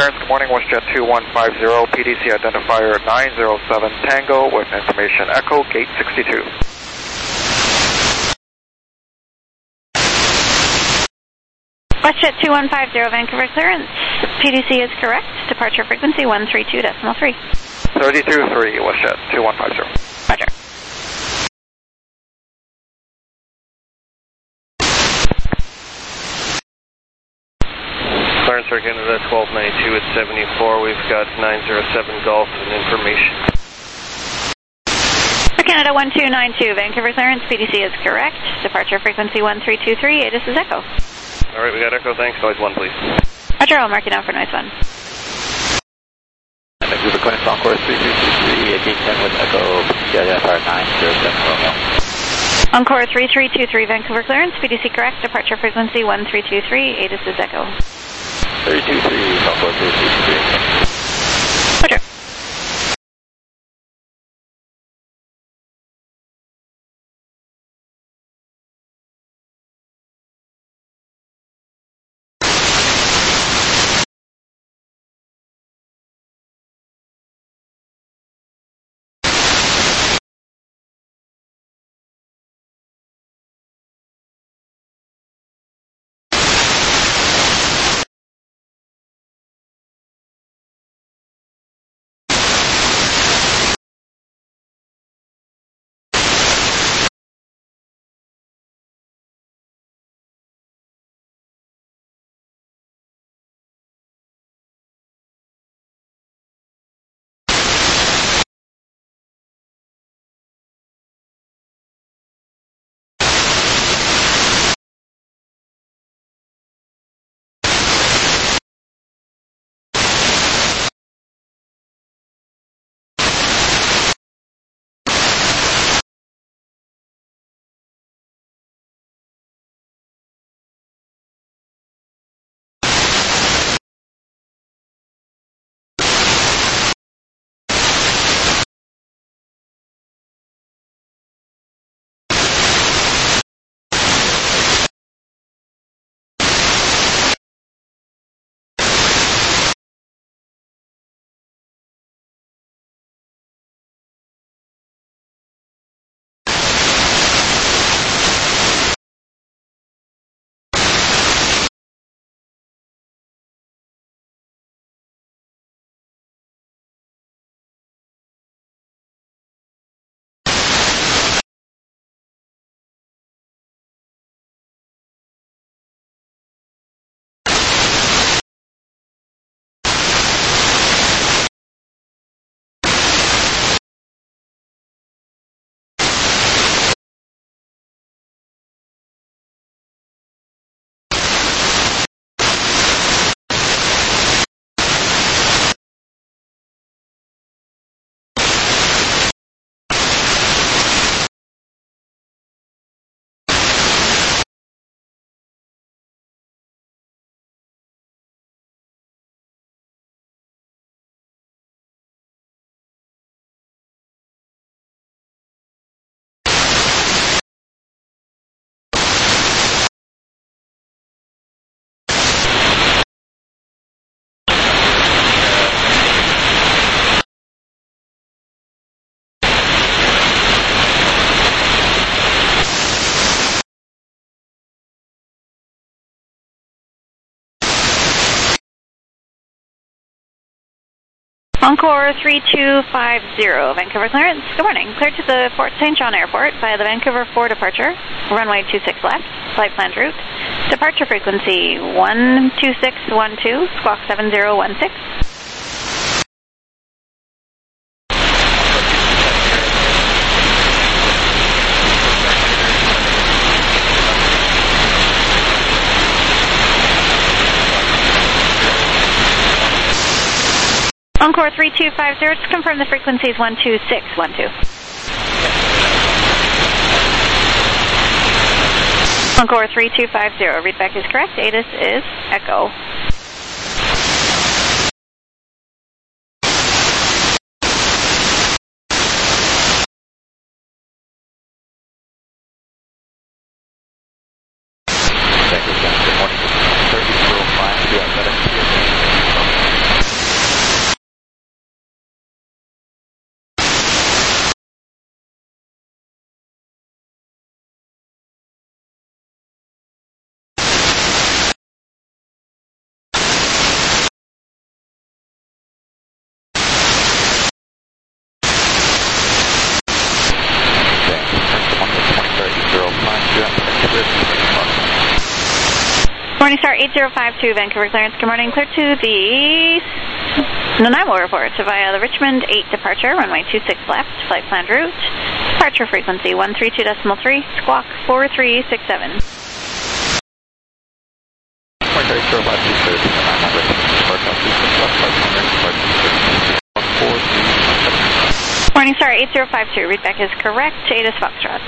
Clarence, good morning, WestJet two one five zero, P D C identifier nine zero seven Tango with information Echo, gate sixty-two. WestJet two one five zero, Vancouver clearance. P D C is correct. Departure frequency one three two decimal three. thirty-two three, WestJet two one five zero. Roger. Clarence for Canada twelve ninety-two at seventy-four. We've got nine zero seven Golf and information. For Canada one two nine two, Vancouver clearance. P D C is correct. Departure frequency one three two three. A T I S is Echo. All right, we got Echo. Thanks. Noise one, please. Roger, I'll mark you down for noise one. Vancouver clearance, Encore three three two three, gate ten with Echo, P D C identifier nine zero seven Romeo. Encore three three two three, Vancouver clearance. P D C correct. Departure frequency one three two three. A T I S is Echo. thirty-two three, Encore three three two three. Roger. Encore three two five zero, Vancouver clearance. Good morning. Cleared to the Fort Saint John Airport via the Vancouver four departure, runway two six left, flight planned route. Departure frequency one two six one two, squawk seven zero one six. Encore three two five zero, just confirm the frequency is one two six one two. Encore three two five zero, readback is correct, A T I S is Echo. Thank you, good morning. thirty-two oh five, yeah, Morningstar eight zero five two, Vancouver clearance. Good morning. Clear to the Nanaimo report via the Richmond eight departure, runway two six left, flight planned route, departure frequency one three two point three, squawk four three six seven. Morningstar eight zero five two, readback is correct, eight is Foxtrot.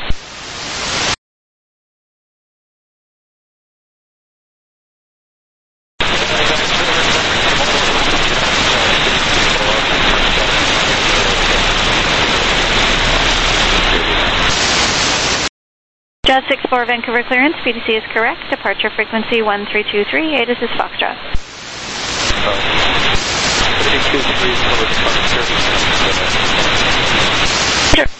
Jazz six four, Vancouver clearance, P D C is correct, departure frequency one three two three, eight is Foxtrot. Sure.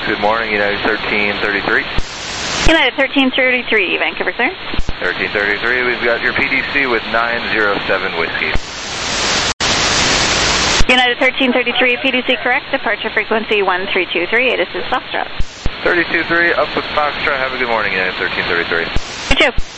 good morning, United thirteen thirty-three. United thirteen thirty-three, Vancouver clearance. thirteen thirty-three, we've got your P D C with nine zero seven Whiskey. United thirteen thirty-three, P D C correct, departure frequency one three two three, this is Foxtrot. thirty-two three, up with Foxtrot, have a good morning, United thirteen thirty-three. You too.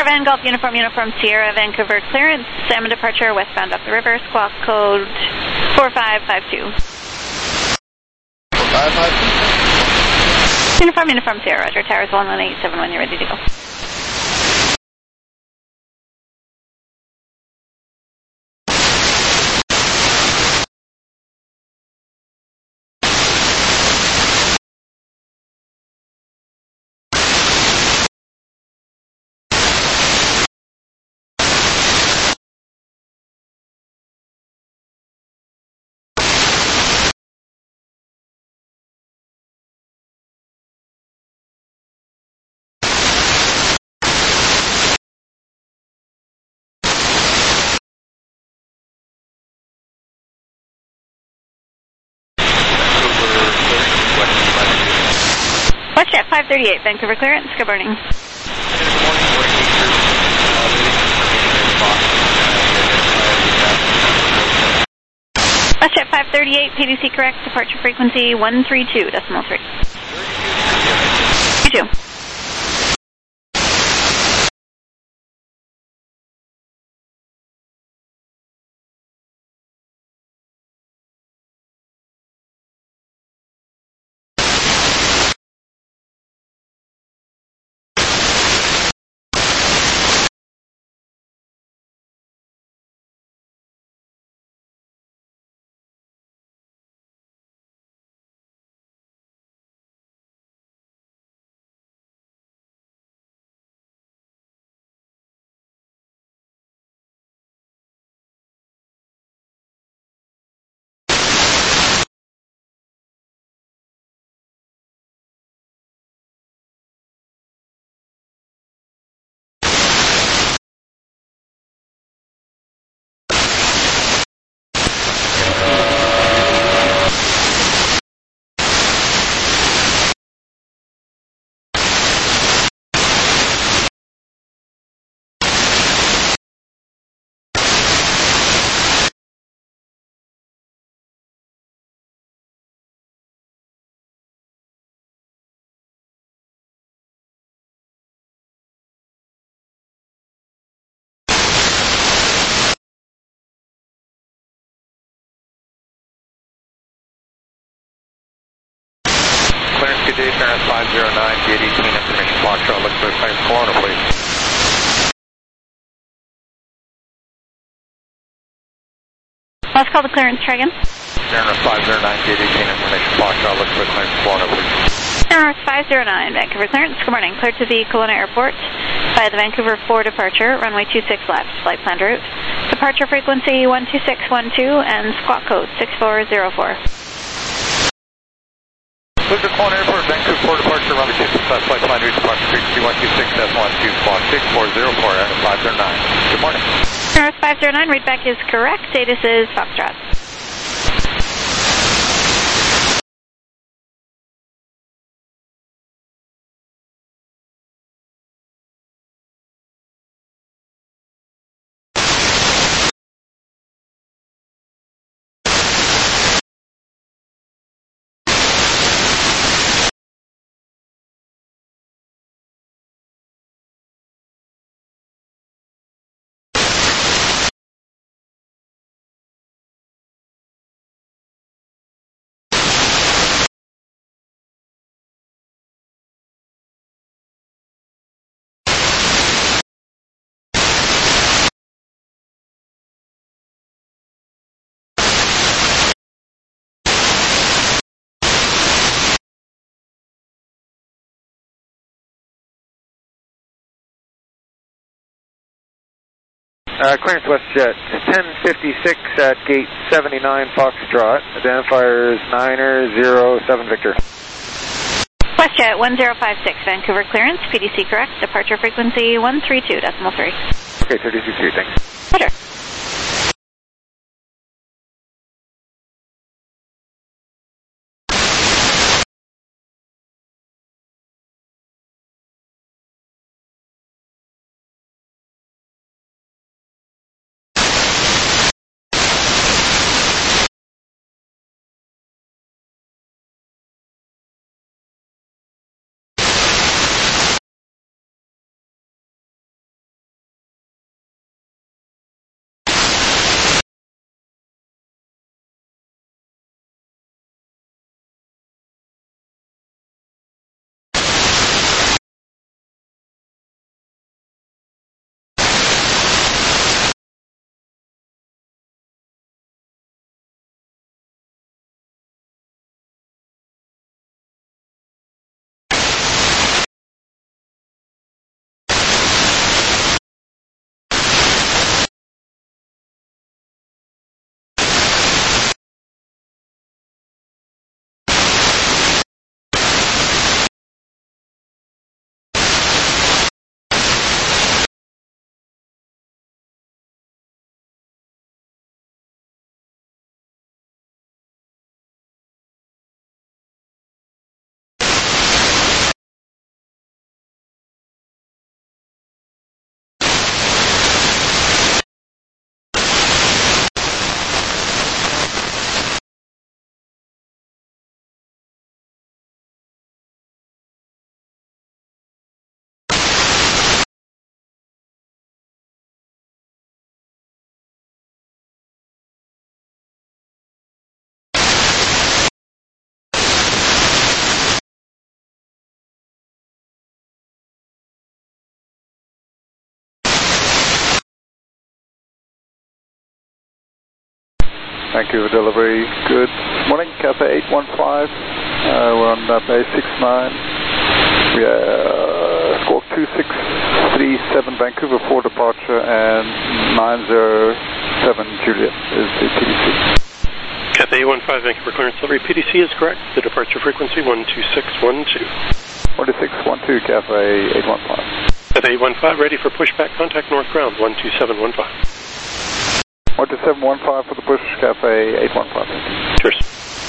Caravan Golf Uniform Uniform Sierra Vancouver clearance, salmon departure westbound up the river, squawk code four five five two. four five five two. Uniform Uniform Sierra, Roger, towers one one eight seven one, you're ready to go. WestJet five thirty-eight, Vancouver clearance, good morning. WestJet five thirty-eight, P D C correct, departure frequency one three two decimal three. You too. Clearance, good day, clearance five zero nine, gate eighteen, information Foxtrot, look for clearance Kelowna, please. Let's call the clearance, try again. Clearance five zero nine, gate eighteen, information Foxtrot, look for clearance Kelowna, please. Clearance five zero nine, Vancouver clearance, good morning. Cleared to the Kelowna Airport by the Vancouver four departure, runway two six left, flight planned route. Departure frequency one two six one two and squawk code six four zero four. Lucas Kelowna Airport, Vancouver four departure, runway two six left, flight planned route, departure frequency one two six one two, squawk six four zero four, and five zero nine. Good morning. Clearance five zero nine, readback is correct. Status is Foxtrot. Uh, clearance WestJet, ten fifty-six at gate seventy-nine Foxtrot, identifiers niner zero seven Victor. WestJet one zero five six, Vancouver clearance, P D C correct, departure frequency one three two decimal three. Okay, thirty-two three, thanks. Roger. Vancouver delivery. Good morning, Cathay eight one five. Uh, we're on uh, base six nine. We are uh, Squawk two six three seven Vancouver for departure, and nine zero seven Juliet is the P D C. Cathay eight one five, Vancouver clearance delivery. P D C is correct. The departure frequency one two six one two. one two six one two, Cathay eight one five. Cathay eight one five, ready for pushback. Contact north ground one two seven one five. one two seven one five for the push, Cathay eight one five. Cheers.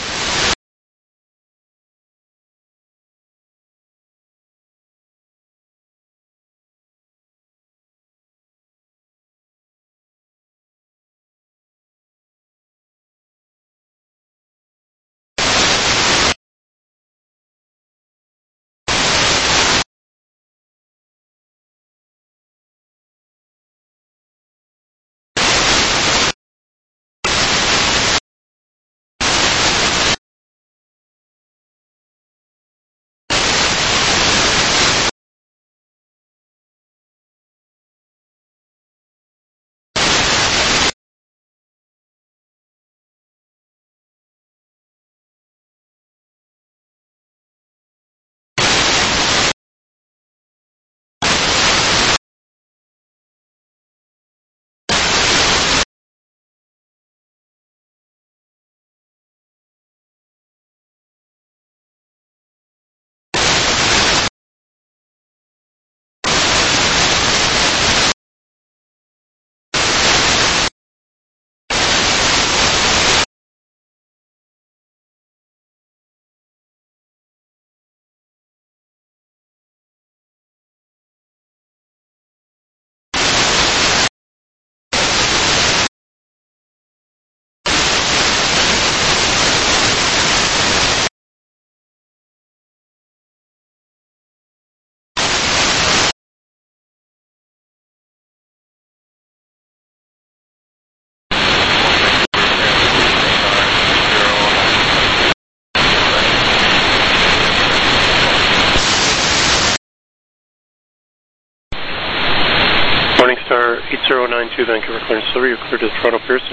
Morningstar eight zero nine two, Vancouver clearance delivery. You're cleared to Toronto Pearson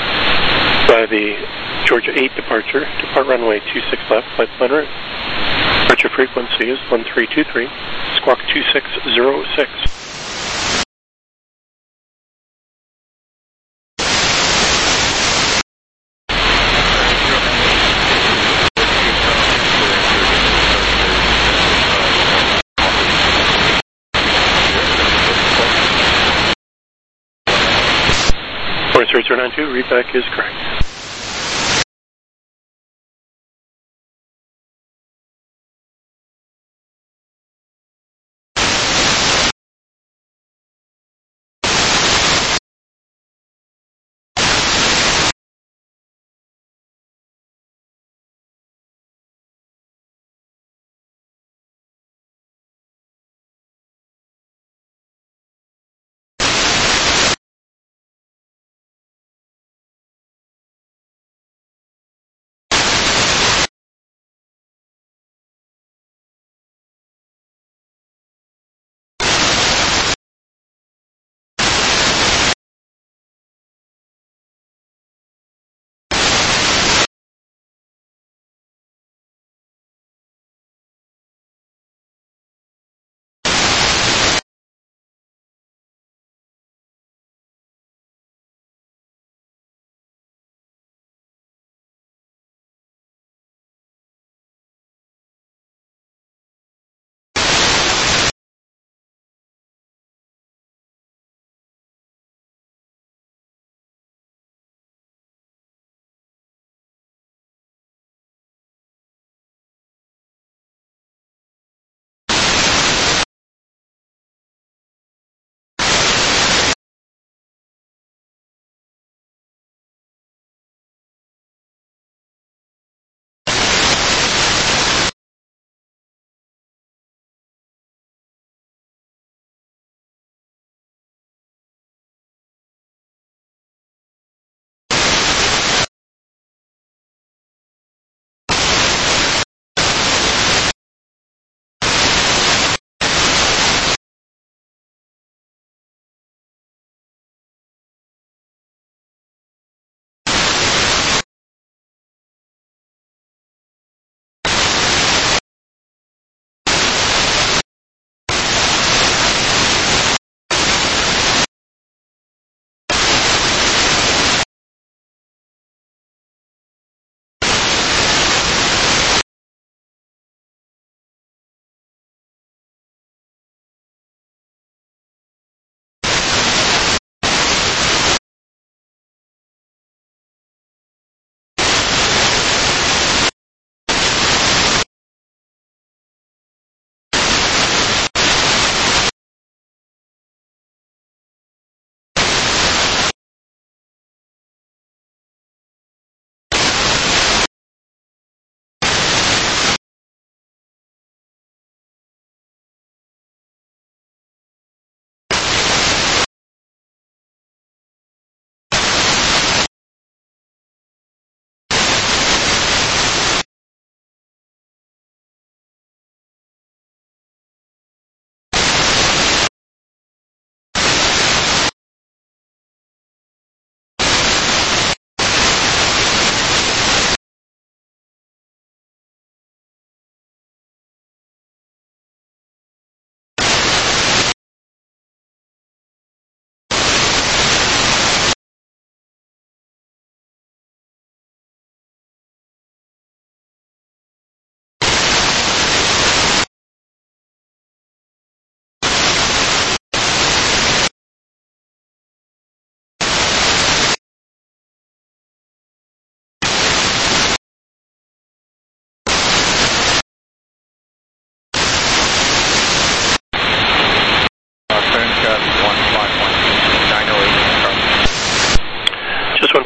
by the Georgia eight departure. Depart runway two six left, flight plan route. Departure frequency is one three two three, squawk two six zero six. Morningstar eight zero nine two, readback is correct.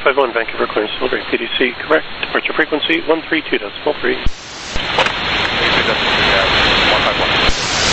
five one, Vancouver clearance delivery, P D C, correct. Departure frequency one three two decimal three. one five one.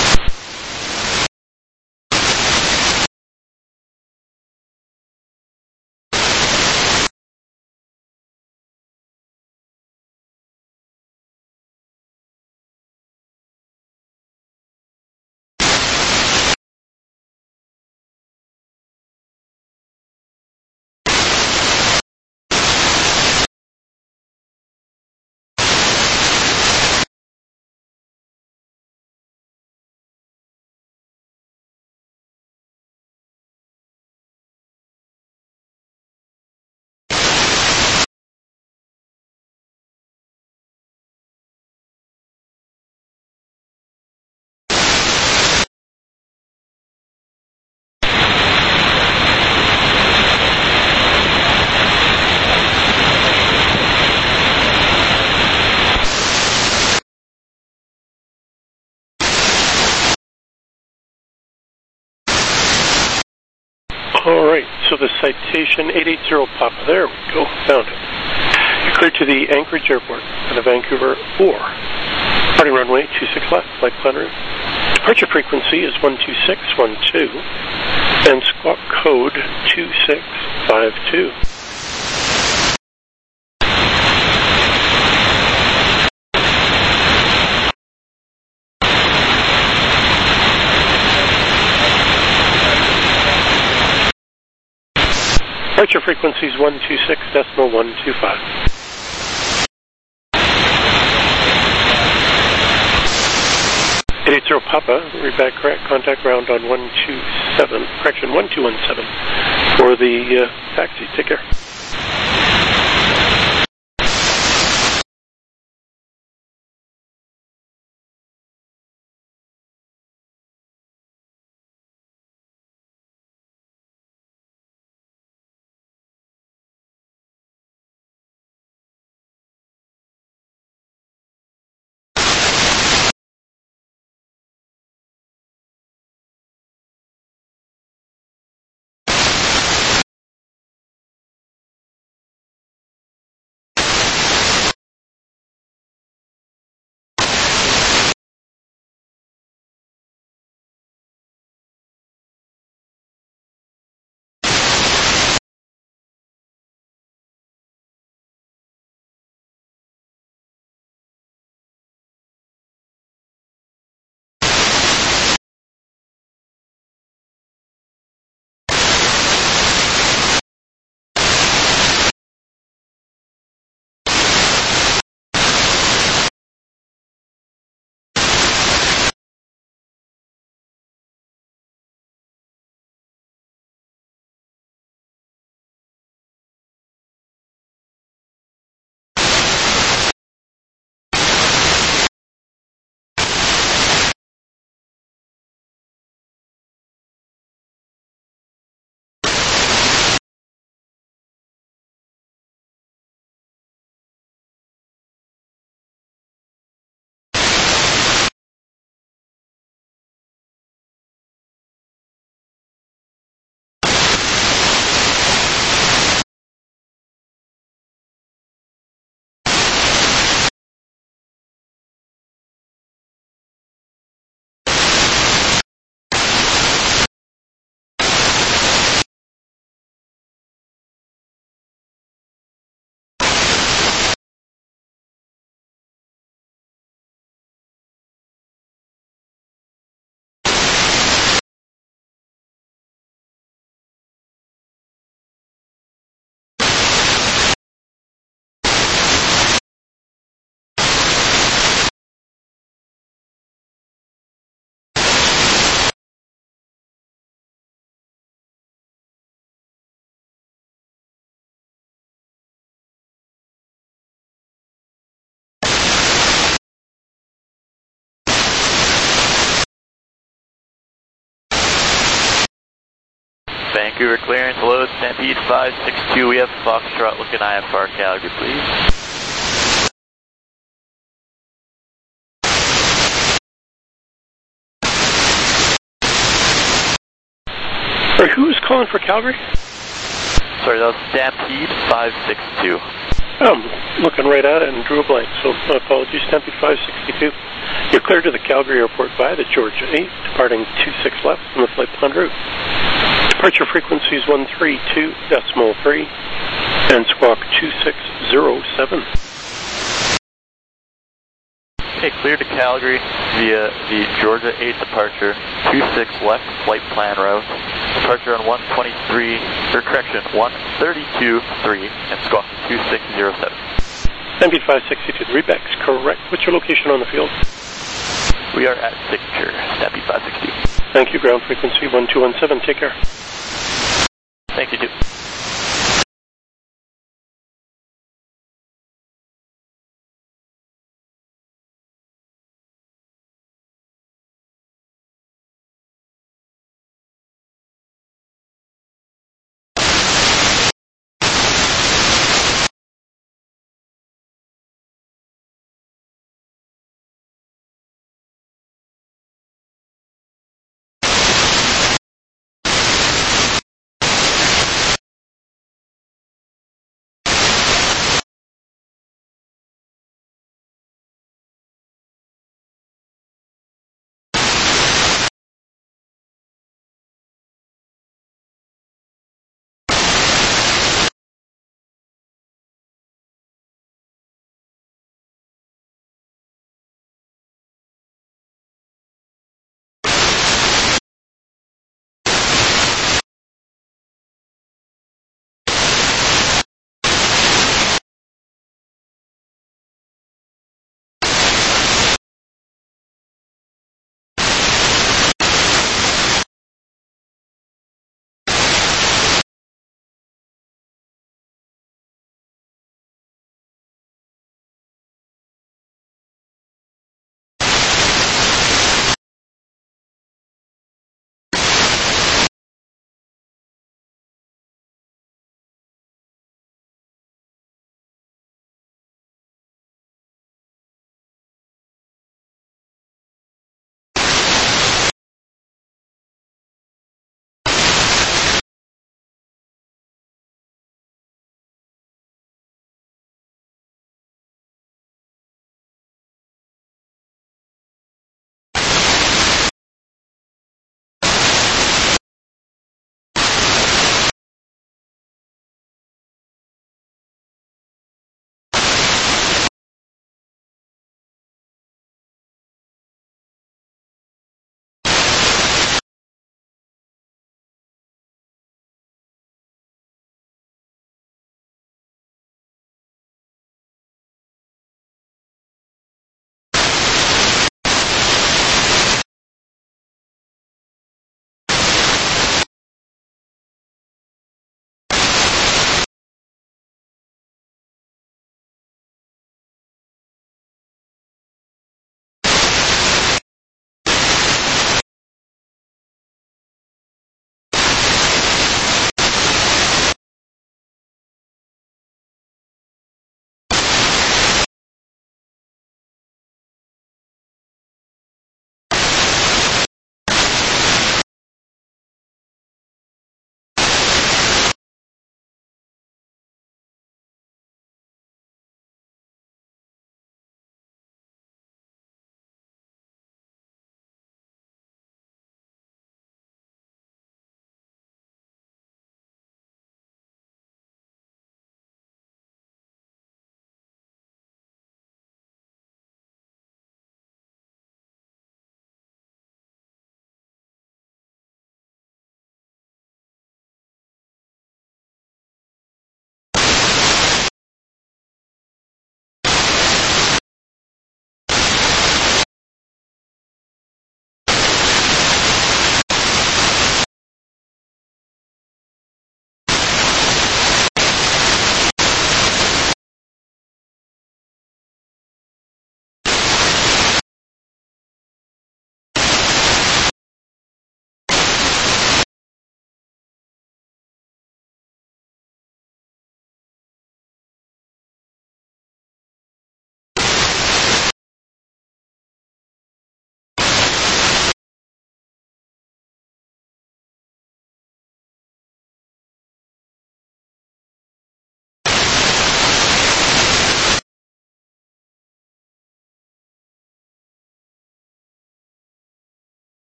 All right, so the citation eight eight zero Papa, there we go, found it. You're cleared to the Anchorage Airport out of Vancouver four. Departing runway two six left, flight plan route. Departure frequency is one two six one two and squawk code two six five two. Departure frequency is one two six decimal one two five. eight eight zero Papa, read back correct, contact ground on one two seven, correction one two one seven for the uh, taxi. Take care. Vancouver clearance, hello, Stampede five six two, we have Foxtrot looking I F R Calgary, please. All right, who's calling for Calgary? Sorry, that was Stampede five six two. I'm looking right at it and drew a blank, so my apologies. Stampede five sixty-two. You're clear to the Calgary Airport via the Georgia eight, departing two six left on the flight plan route. Departure frequency is one three two decimal three and squawk two six zero seven. Okay, clear to Calgary via the Georgia eight departure, two six left flight plan route. Departure on one twenty-three, or correction, one thirty-two three and squawk two six zero seven. Stampede five sixty-two, the readback's correct. What's your location on the field? We are at Signature, Stampede five sixty-two. Thank you, ground frequency one two one seven. Take care. Thank you, too.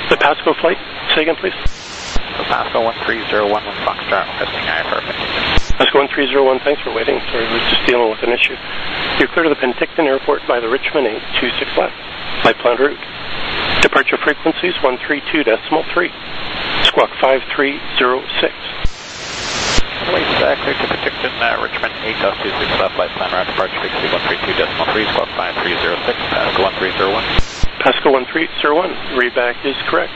The Pasco flight, say again, please. Pasco one three zero one one Foxtrot, requesting I F R fifty. Pasco one three zero one, thanks for waiting. Sorry, we're just dealing with an issue. You're clear to the Penticton Airport by the Richmond eight two six left. Flight plan route. Departure frequencies one three two decimal three. Squawk five three zero six. Wait, uh, clear to Penticton, uh, Richmond eight two six left, flight plan route, departure frequency one three two decimal three, squawk five three zero six, Pasco one three zero one. Pasco one three zero one, readback is correct.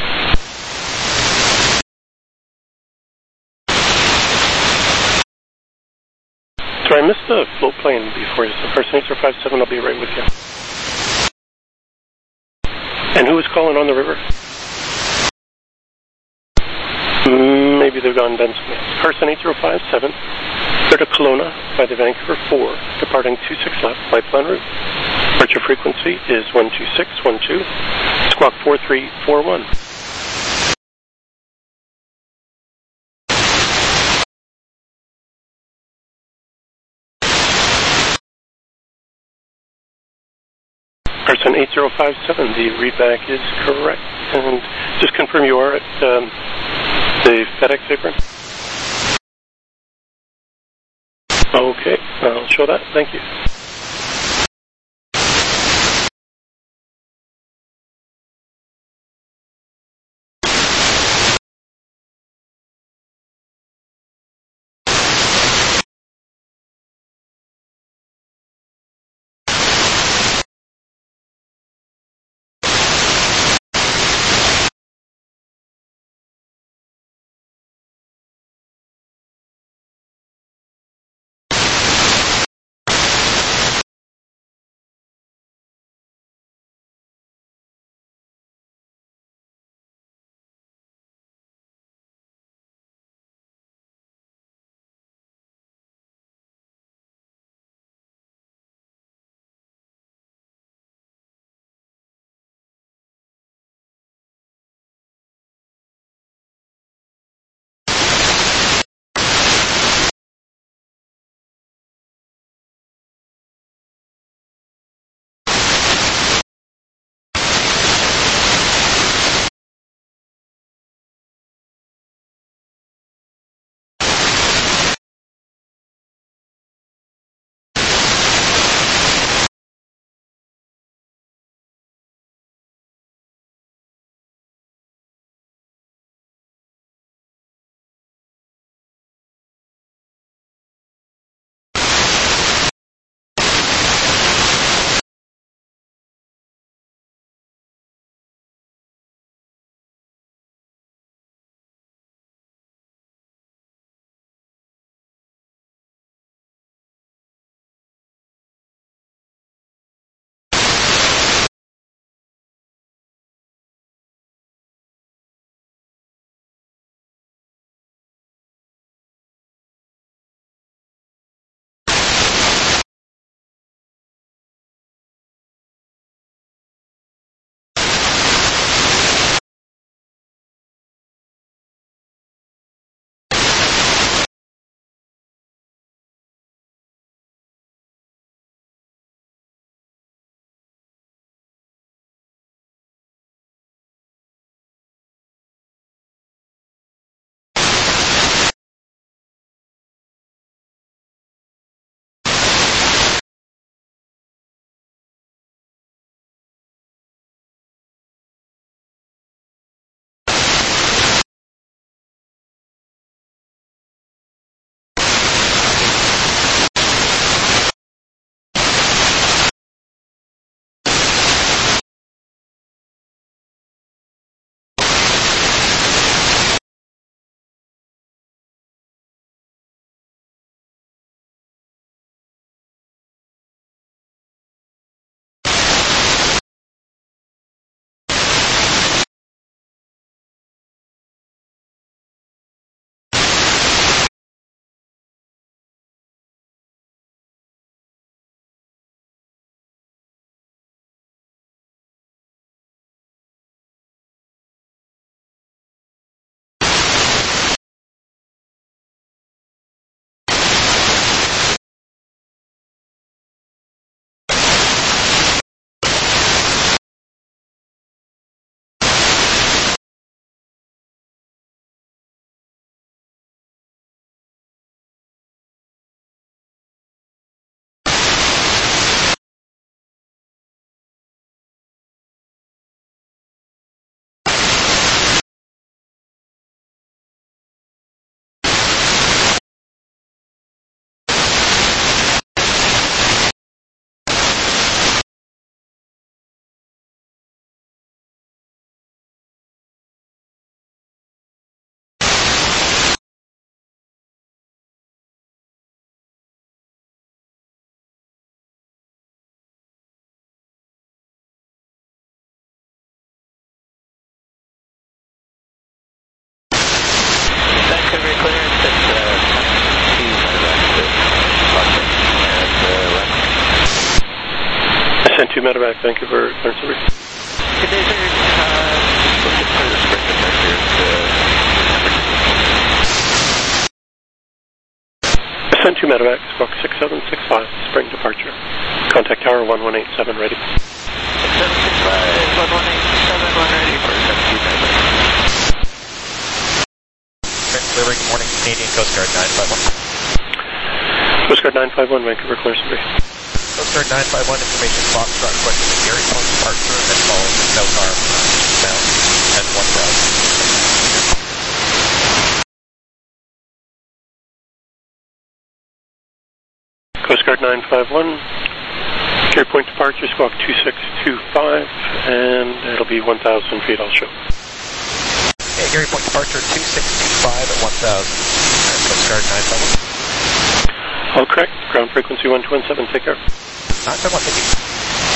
Sorry, I missed the float plane before you, so Carson eight zero five seven, I'll be right with you. And who was calling on the river? Mm, maybe they've gone and done something else. Carson eight zero five seven, clear to Kelowna by the Vancouver four, departing two six left, flight plan route. Departure frequency is one two six one two, squawk four three four one. Carson eight zero five seven, the readback is correct. And just confirm you are at um, the FedEx apron. Okay, I'll show that. Thank you. Send two medevac, Vancouver, clearance delivery. Good day, sir. Uh, looking for the spring departure. Send two medevac, squawk six seven six five, spring departure. Contact tower one one eight seven ready. six seven six five, one one eight seven, one ready for seventeen medevac. Delivery, good morning, Canadian Coast Guard nine five one. Coast Guard nine five one, Vancouver, clearance delivery. Coast Guard nine five one, information Foxtrot, question to Gary Point departure, and follow the south arm, bound at one thousand. Coast Guard nine five one, Gary Point departure, squawk two six two five, and it'll be one thousand feet, I'll show. Okay, Gary Point departure, two six two five at one thousand. Coast Guard nine five one. All correct, ground frequency one two one seven, take care. nine five one, thank you.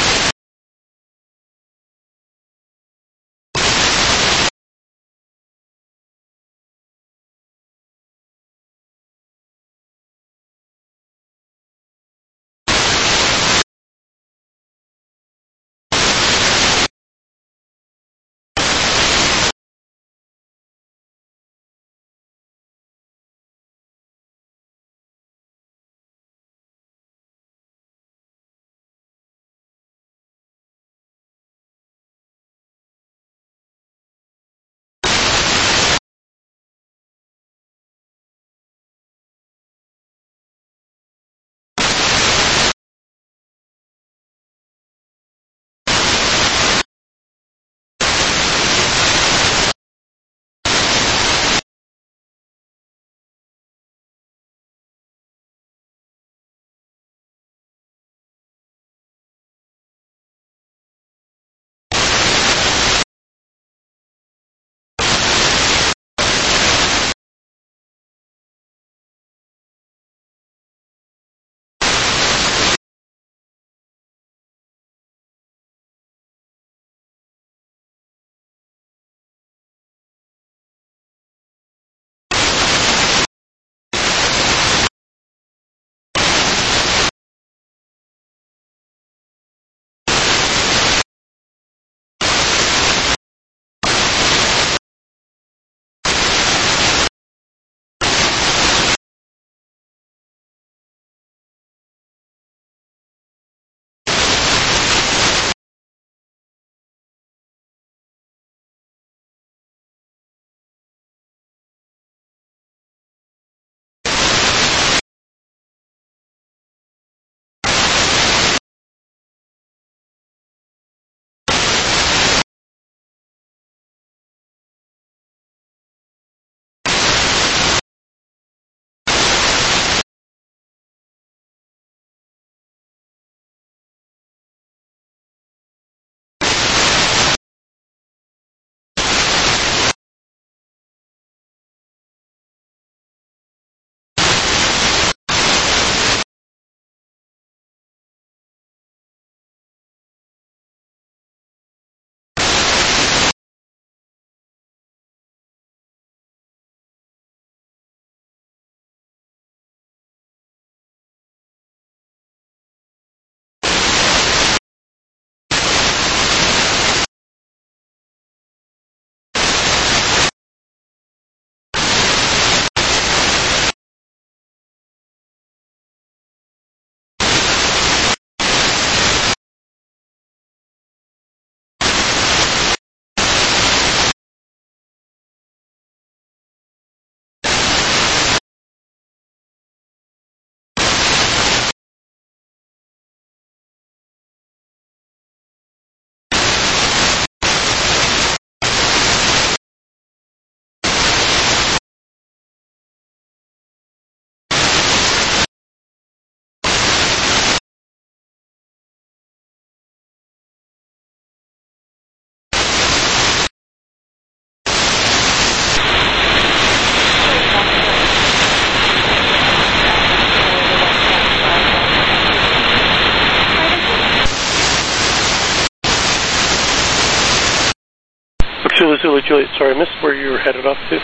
Zulu, Zulu, Juliet, sorry, I missed where you were headed off to.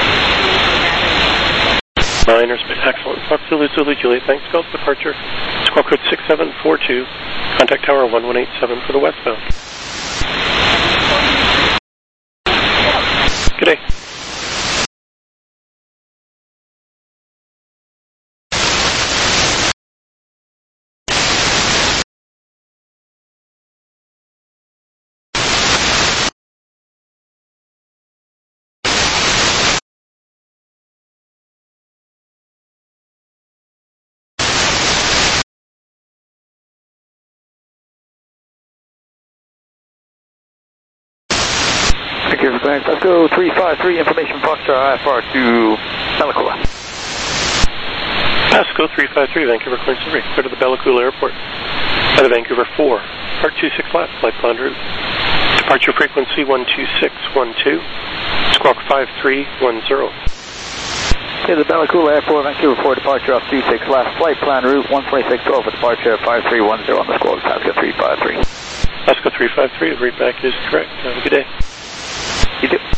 Nine or excellent. Fox Zulu, Zulu, Juliet, thanks. Golf departure. Squawk Squawk code six seven four two, contact tower one one eight seven for the westbound. Good day. Let's go three five three, information Foxtrot I F R to Bellacoola. Pasco three five three, Vancouver Clearance Delivery. Clear to the Bellacoola Airport. By the Vancouver four, Part two six left, flight plan route. Departure frequency one two six one two, squawk five three one zero. Okay, the Bellacoola Airport, Vancouver four, departure off two six left, flight plan route one twenty-six twelve for departure five three one zero on the squawk, Pasco three five three. Pasco three five three, the readback is correct. Have a good day. You too.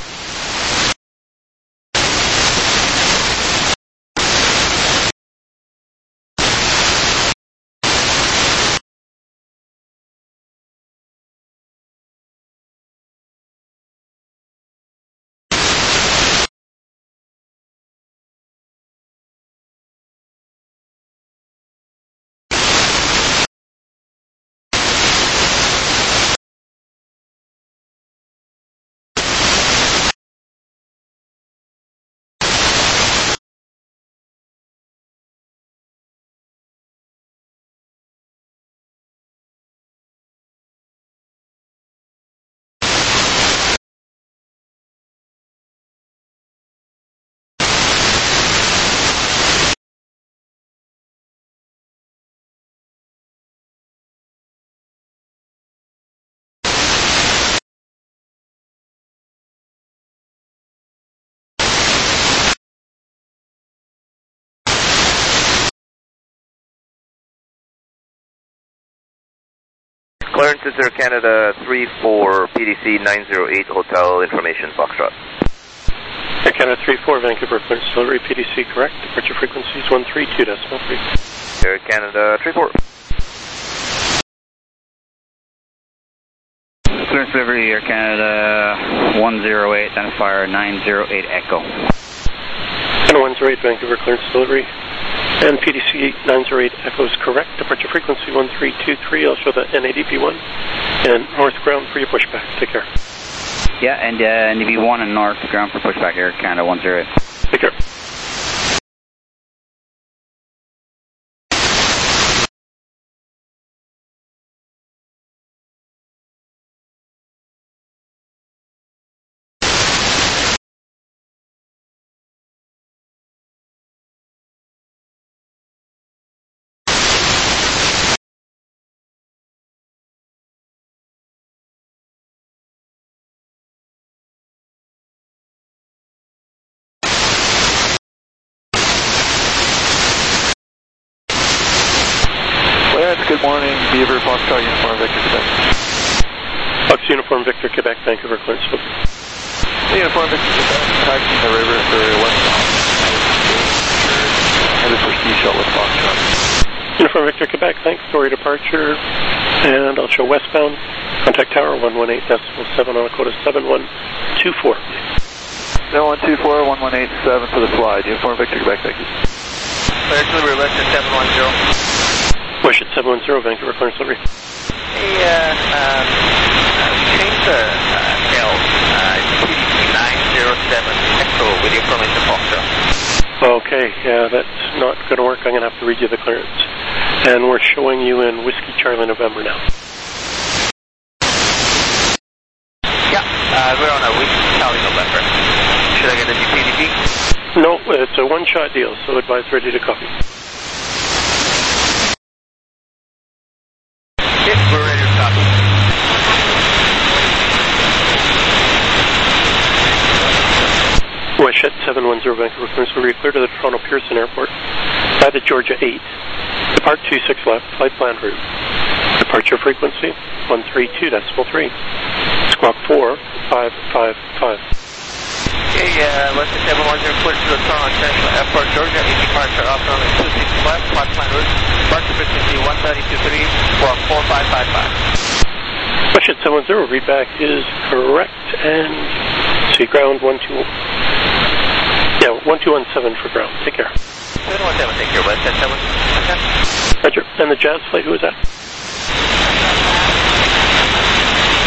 Clarence, it's Air Canada three four, P D C nine zero eight, Hotel Information, Foxtrot. Air Canada three four, Vancouver Clearance Delivery, P D C correct. Departure frequency is one three two decimal three. Air Canada three four. Clearance Delivery, Air Canada one zero eight, identifier nine zero eight Echo. Canada one zero eight, Vancouver Clearance Delivery. And P D C nine zero eight Echo is correct. Departure frequency one three two three. I'll show the N A D P one. And north ground for your pushback. Take care. Yeah, and uh, N D B one and north ground for pushback, Air Canada one zero eight. Take care. Good morning, Beaver, Foxtrot, Uniform Victor, Quebec. Fox Uniform Victor, Quebec, Vancouver Clearance Delivery. Uniform Victor, Quebec, taxiing the river for westbound. Headed for Seashell with Foxtrot. Uniform Victor, Quebec, thanks. Story departure. And I'll show westbound. Contact tower one one eight decimal seven on a code of seven one two four. seven one two four, one one eight seven for the slide. Uniform Victor, Quebec, thank you. Clearance Delivery, Western seven one zero. Wish at seven one zero, Vancouver Clearance Delivery. Hey, uh, um, uh, change the uh, L, uh, P D C nine zero seven Echo with your permission, Foxtrot. Okay, yeah, that's not going to work. I'm going to have to read you the clearance. And we're showing you in Whiskey Charlie November now. Yeah, uh, we're on a Whiskey Charlie November. Should I get a new P D P? No, it's a one-shot deal, so advise ready to copy. Yes, we're ready to copy. Wish at seven one zero, Vancouver Clearance Delivery, clear to the Toronto Pearson Airport by the Georgia eight. Depart two six left, flight plan route. Departure frequency one three two decimal three. Squawk four five five five. Okay, uh, West seven one zero, clear to the Toronto International Airport, Georgia, eight departure off runway two six left, flight plan route, departure frequency one thirty two three, squawk four five five five. Question seven zero, readback is correct, and see ground one two, yeah, one two one seven for ground. Take care. seven one seven, take care, West seven. Roger. And the Jazz flight, who is that?